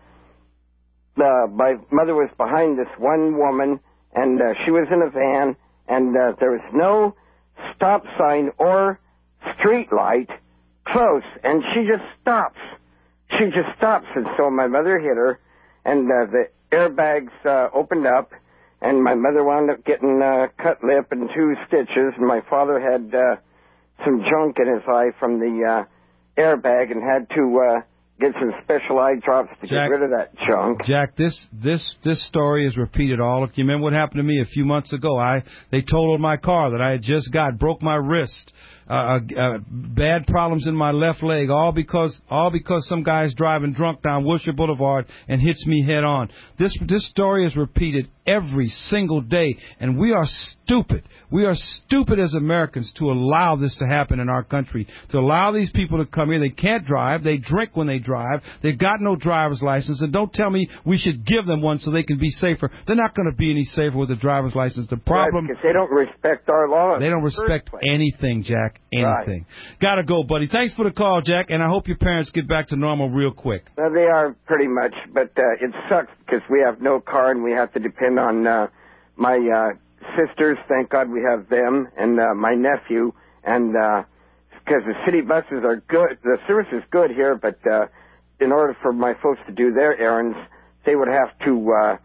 my mother was behind this one woman, and she was in a van, and there was no stop sign or street light close, and she just stops. And so my mother hit her, and the airbags opened up, and my mother wound up getting cut lip and 2 stitches, and my father had some junk in his eye from the airbag and had to get some special eye drops to get rid of that junk. Jack, this story is repeated all of you. Remember what happened to me a few months ago? They totaled my car that I had just got, broke my wrist, bad problems in my left leg, all because some guy's driving drunk down Wilshire Boulevard and hits me head on. This story is repeated every single day, and we are stupid. We are stupid as Americans to allow this to happen in our country, to allow these people to come here. They can't drive. They drink when they drive. They've got no driver's license, and don't tell me we should give them one so they can be safer. They're not going to be any safer with a driver's license. The problem... Right, because they don't respect our laws. They don't respect anything, Jack. Anything. Right. Gotta go, buddy. Thanks for the call, Jack, and I hope your parents get back to normal real quick. Well, they are pretty much, but it sucks because we have no car and we have to depend on my sisters. Thank God we have them, and my nephew, and because the city buses are good. The service is good here, but in order for my folks to do their errands, they would have to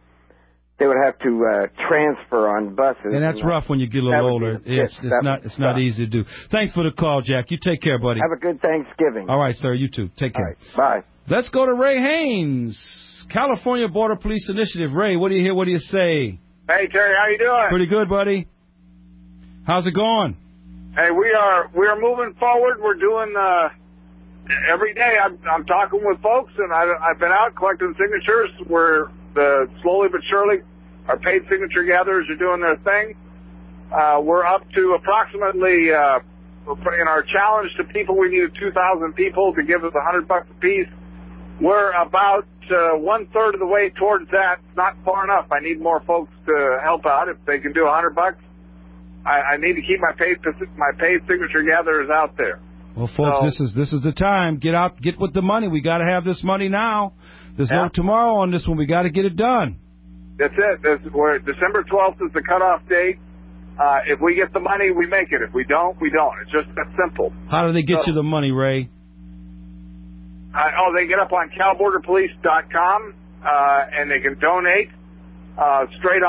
transfer on buses. And that's rough when you get a little older. It's not easy to do. Thanks for the call, Jack. You take care, buddy. Have a good Thanksgiving. All right, sir. You too. Take care. Right, bye. Let's go to Ray Haynes, California Border Police Initiative. Ray, what do you hear? What do you say? Hey, Terry, how you doing? Pretty good, buddy. How's it going? Hey, we are moving forward. We're doing every day. I'm talking with folks, and I've been out collecting signatures. Slowly but surely, our paid signature gatherers are doing their thing. We're up to approximately, in our challenge to people, we needed 2,000 people to give us $100 a piece. We're about 1/3 of the way towards that. Not far enough. I need more folks to help out. If they can do $100, I need to keep my paid signature gatherers out there. Well, folks, this is the time. Get out, get with the money. We got to have this money now. There's no tomorrow on this one. We got to get it done. That's it. December 12th is the cutoff date. If we get the money, we make it. If we don't, we don't. It's just that simple. How do they get you the money, Ray? They get up on CalBorderPolice.com, and they can donate straight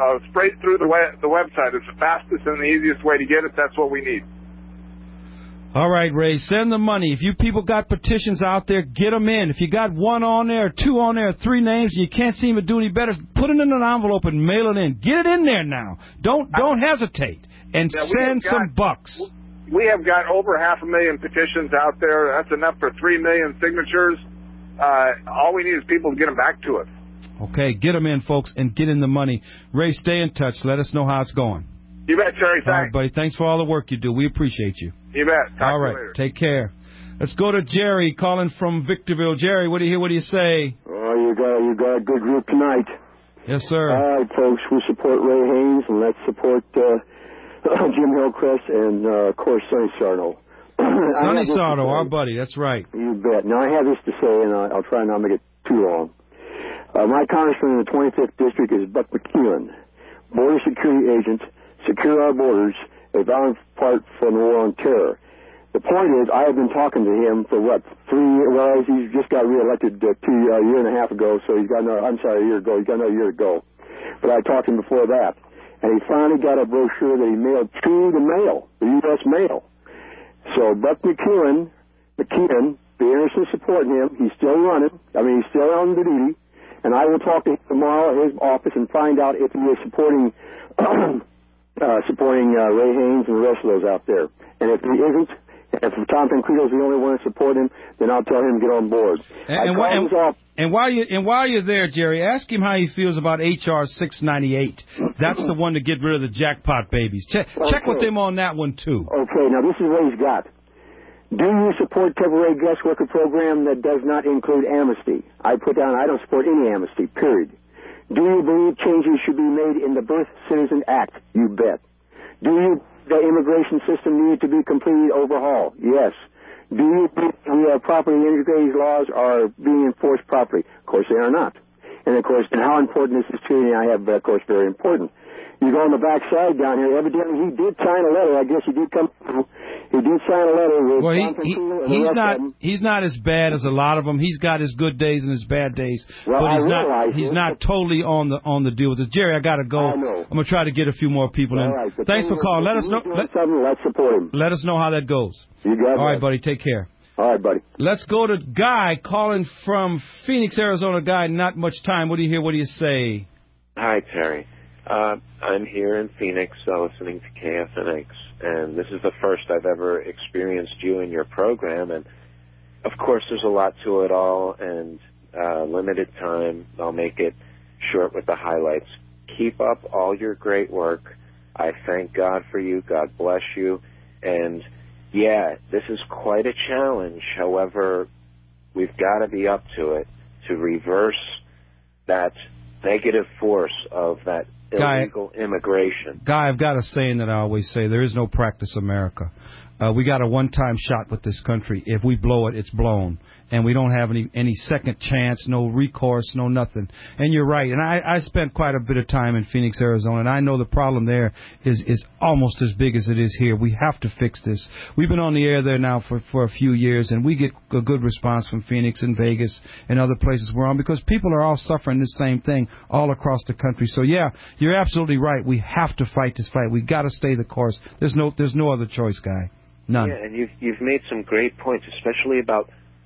through the website. It's the fastest and the easiest way to get it. That's what we need. All right, Ray, send the money. If you people got petitions out there, get them in. If you got 1 on there, 2 on there, 3 names, and you can't seem to do any better, put it in an envelope and mail it in. Get it in there now. Don't hesitate. And send some bucks. We have got over 500,000 petitions out there. That's enough for 3 million signatures. All we need is people to get them back to us. Okay, get them in, folks, and get in the money. Ray, stay in touch. Let us know how it's going. You bet, Terry. Thanks. All right, buddy. Thanks for all the work you do. We appreciate you. You bet. Talk all right. To you later. Take care. Let's go to Jerry calling from Victorville. Jerry, what do you hear? What do you say? Oh, you got a good group tonight. Yes, sir. All right, folks. We support Ray Haynes, and let's support Jim Hillcrest and, of course, Sonny Sarno. Sonny Sarno, our buddy. That's right. You bet. Now, I have this to say, and I'll try not to make it too long. My congressman in the 25th District is Buck McEwen, border security agent, secure our borders, a valiant part from the war on terror. The point is, I have been talking to him for, 3 years? Well, he's just got reelected a year and a half ago, so he's got another, a year ago. He's got another year to go. But I talked to him before that. And he finally got a brochure that he mailed to the mail, the U.S. mail. So Buck McEwen, be interested in supporting him. He's still running. He's still on the duty. And I will talk to him tomorrow at his office and find out if he is supporting Ray Haynes and the rest of those out there. And if he isn't, if Tom Tancredo is the only one to support him, then I'll tell him to get on board. And while you're there, Jerry, ask him how he feels about H.R. 698. That's the one to get rid of the jackpot babies. Check with him on that one, too. Okay, now this is what he's got. Do you support temporary guest worker program that does not include amnesty? I put down, I don't support any amnesty, period. Do you believe changes should be made in the Birth Citizen Act? You bet. Do you the immigration system need to be completely overhauled? Yes. Do you think the property integrity laws are being enforced properly? Of course they are not. And of course, and how important is this tyranny I have, of course, very important. You go on the back side down here, evidently he did sign a letter. I guess he did come through. He did sign a letter with he's not as bad as a lot of them. He's got his good days and his bad days, but he's not totally on the deal with it. Jerry, I gotta go. I know. I'm gonna try to get a few more people in. Right, thanks for calling. Let us know. Let's support him. Let us know how that goes. You got it. All right, buddy. Take care. All right, buddy. Let's go to Guy calling from Phoenix, Arizona. Guy, not much time. What do you hear? What do you say? Hi, Terry. I'm here in Phoenix listening to KFNX, and this is the first I've ever experienced you in your program, and of course there's a lot to it all, and limited time. I'll make it short with the highlights. Keep up all your great work. I thank God for you. God bless you. And, yeah, this is quite a challenge. However, we've got to be up to it to reverse that negative force of that illegal immigration. Guy, I've got a saying that I always say, there is no practice America. We got a one-time shot with this country. If we blow it, it's blown. And we don't have any second chance, no recourse, no nothing. And you're right. And I spent quite a bit of time in Phoenix, Arizona, and I know the problem there is almost as big as it is here. We have to fix this. We've been on the air there now for a few years, and we get a good response from Phoenix and Vegas and other places we're on because people are all suffering the same thing all across the country. So, yeah, you're absolutely right. We have to fight this fight. We've got to stay the course. There's no other choice, Guy. None. Yeah, and you've made some great points, especially about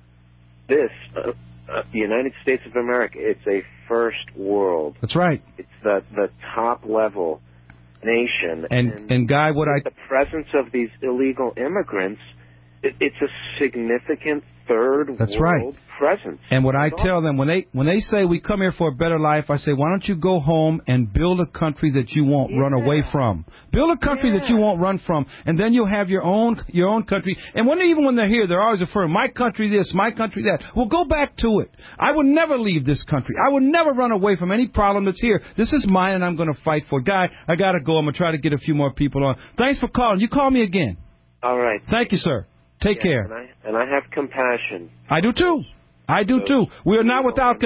this, the United States of America. It's a first world. That's right. It's the top level nation. And Guy, the presence of these illegal immigrants, it's a significant third world presence. And what I tell them, when they say we come here for a better life, I say, why don't you go home and build a country that you won't run away from? Build a country that you won't run from, and then you'll have your own country. And even when they're here, they're always referring, my country this, my country that. Well, go back to it. I would never leave this country. I would never run away from any problem that's here. This is mine, and I'm going to fight for it. Guy, I got to go. I'm going to try to get a few more people on. Thanks for calling. You call me again. All right. Thank you, sir. Take care. And I have compassion. I do too. We are not without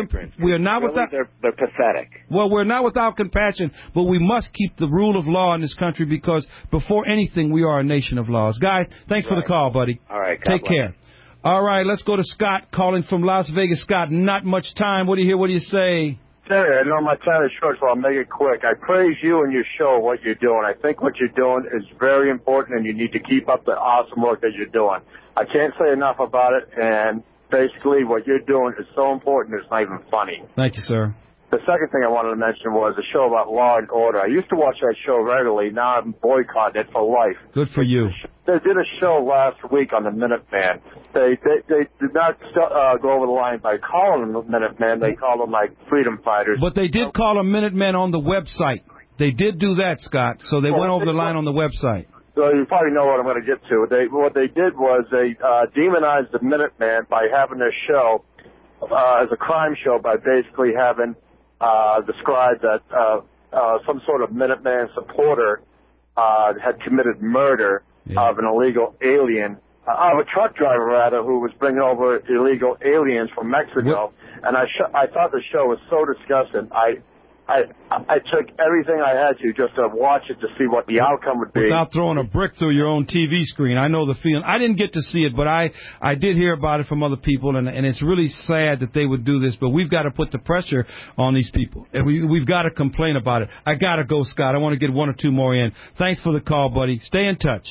They're pathetic. Well, we're not without compassion, but we must keep the rule of law in this country because before anything, we are a nation of laws. Guy, thanks for the call, buddy. All right. Take care. All right, let's go to Scott calling from Las Vegas. Scott, not much time. What do you hear? What do you say? Terry, I know my time is short, so I'll make it quick. I praise you and your show, what you're doing. I think what you're doing is very important, and you need to keep up the awesome work that you're doing. I can't say enough about it, and basically what you're doing is so important it's not even funny. Thank you, sir. The second thing I wanted to mention was a show about law and order. I used to watch that show regularly. Now I'm boycotting it for life. Good for you. They did a show last week on the Minuteman. They did not go over the line by calling them Minutemen. They called them like freedom fighters. But they did call them Minutemen on the website. They did do that, Scott. So they went over the line on the website. So you probably know what I'm going to get to. What they did was they demonized the Minuteman by having their show as a crime show by basically having described that some sort of Minuteman supporter had committed murder of an illegal alien, of a truck driver rather, who was bringing over illegal aliens from Mexico. And I thought the show was so disgusting. I took everything I had to just to watch it to see what the outcome would be. Without throwing a brick through your own TV screen. I know the feeling. I didn't get to see it, but I did hear about it from other people, and it's really sad that they would do this, but we've got to put the pressure on these people, and we've got to complain about it. I got to go, Scott. I want to get one or two more in. Thanks for the call, buddy. Stay in touch.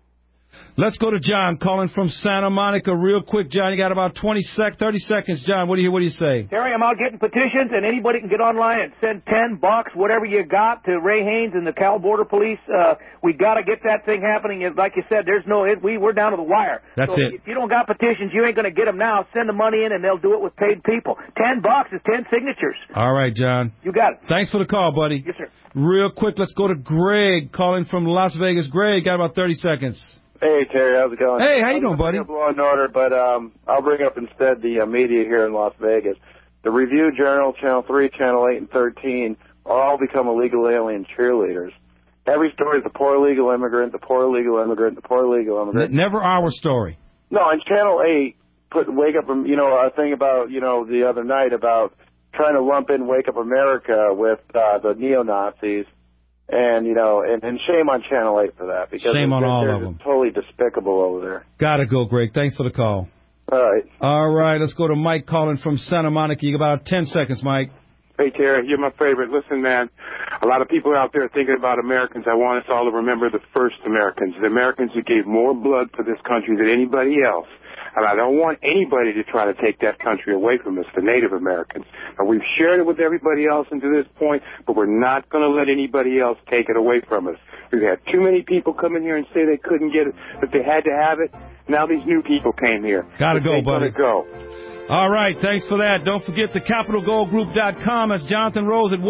Let's go to John calling from Santa Monica real quick. John, you got about 30 seconds. John, what do you say? Terry, I'm out getting petitions, and anybody can get online and send $10, whatever you got, to Ray Haynes and the Cal Border Police. We got to get that thing happening. Like you said, we're down to the wire. That's so it. If you don't got petitions, you ain't going to get them now. Send the money in, and they'll do it with paid people. $10 is 10 signatures. All right, John. You got it. Thanks for the call, buddy. Yes, sir. Real quick, let's go to Greg calling from Las Vegas. Greg, got about 30 seconds. Hey, Terry, how's it going? Hey, how you doing, buddy? Law and Order, but I'll bring up instead the media here in Las Vegas. The Review Journal, Channel 3, Channel 8, and 13 all become illegal alien cheerleaders. Every story is the poor illegal immigrant, the poor illegal immigrant, the poor illegal immigrant. Never our story. No, and Channel 8 Wake Up, a thing about, the other night about trying to lump in Wake Up America with the neo-Nazis. And, and shame on Channel 8 for that. Because shame on all of them. Totally despicable over there. Gotta go, Greg. Thanks for the call. All right, let's go to Mike calling from Santa Monica. You got about 10 seconds, Mike. Hey, Terry, you're my favorite. Listen, man, a lot of people out there thinking about Americans. I want us all to remember the first Americans, the Americans who gave more blood for this country than anybody else. And I don't want anybody to try to take that country away from us, the Native Americans. And we've shared it with everybody else until this point, but we're not going to let anybody else take it away from us. We've had too many people come in here and say they couldn't get it, but they had to have it. Now these new people came here. Gotta go, buddy. Gotta go. All right, thanks for that. Don't forget the CapitalGoldGroup.com. That's Jonathan Rose at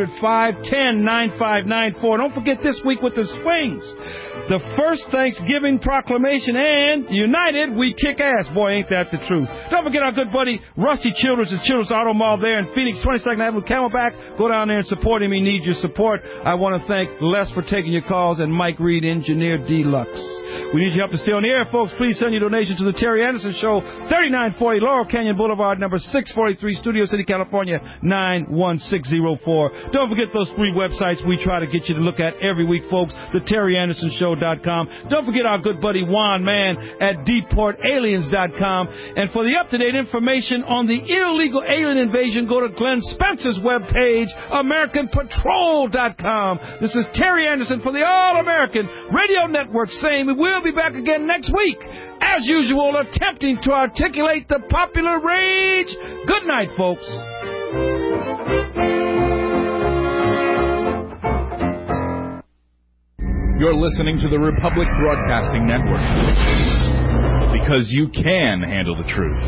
1-800-510-9594. Don't forget this week with the swings, the first Thanksgiving proclamation, and United, we kick ass. Boy, ain't that the truth. Don't forget our good buddy Rusty Childress at Childress Auto Mall there in Phoenix, 22nd Avenue, Camelback. Go down there and support him. He needs your support. I want to thank Les for taking your calls and Mike Reed, Engineer Deluxe. We need your help to stay on the air, folks. Please send your donations to the Terry Anderson Show, 3940 Laurel Canyon Boulevard, number 643, Studio City, California, 91604. Don't forget those free websites we try to get you to look at every week, folks. TheTerryAndersonShow.com. Don't forget our good buddy Juan Mann at DeportAliens.com. And for the up-to-date information on the illegal alien invasion, go to Glenn Spencer's webpage, AmericanPatrol.com. This is Terry Anderson for the All-American Radio Network saying we will be back again next week, as usual, attempting to articulate the popular rage. Good night, folks. You're listening to the Republic Broadcasting Network, because you can handle the truth.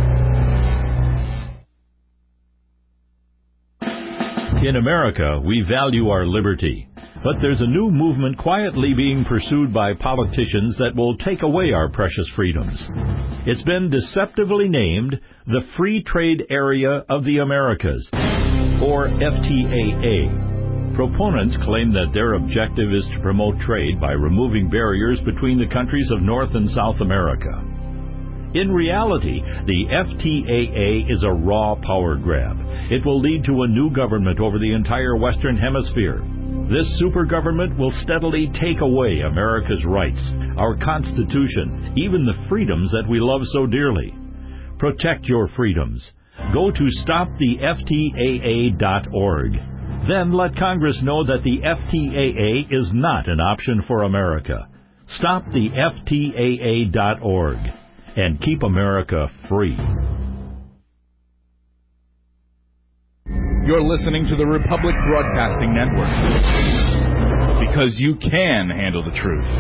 In America, we value our liberty. But there's a new movement quietly being pursued by politicians that will take away our precious freedoms. It's been deceptively named the Free Trade Area of the Americas, or FTAA. Proponents claim that their objective is to promote trade by removing barriers between the countries of North and South America. In reality, the FTAA is a raw power grab. It will lead to a new government over the entire Western Hemisphere. This super government will steadily take away America's rights, our Constitution, even the freedoms that we love so dearly. Protect your freedoms. go to stoptheftaa.org. Then let Congress know that the FTAA is not an option for America. Stoptheftaa.org and keep America free. You're listening to the Republic Broadcasting Network. Because you can handle the truth.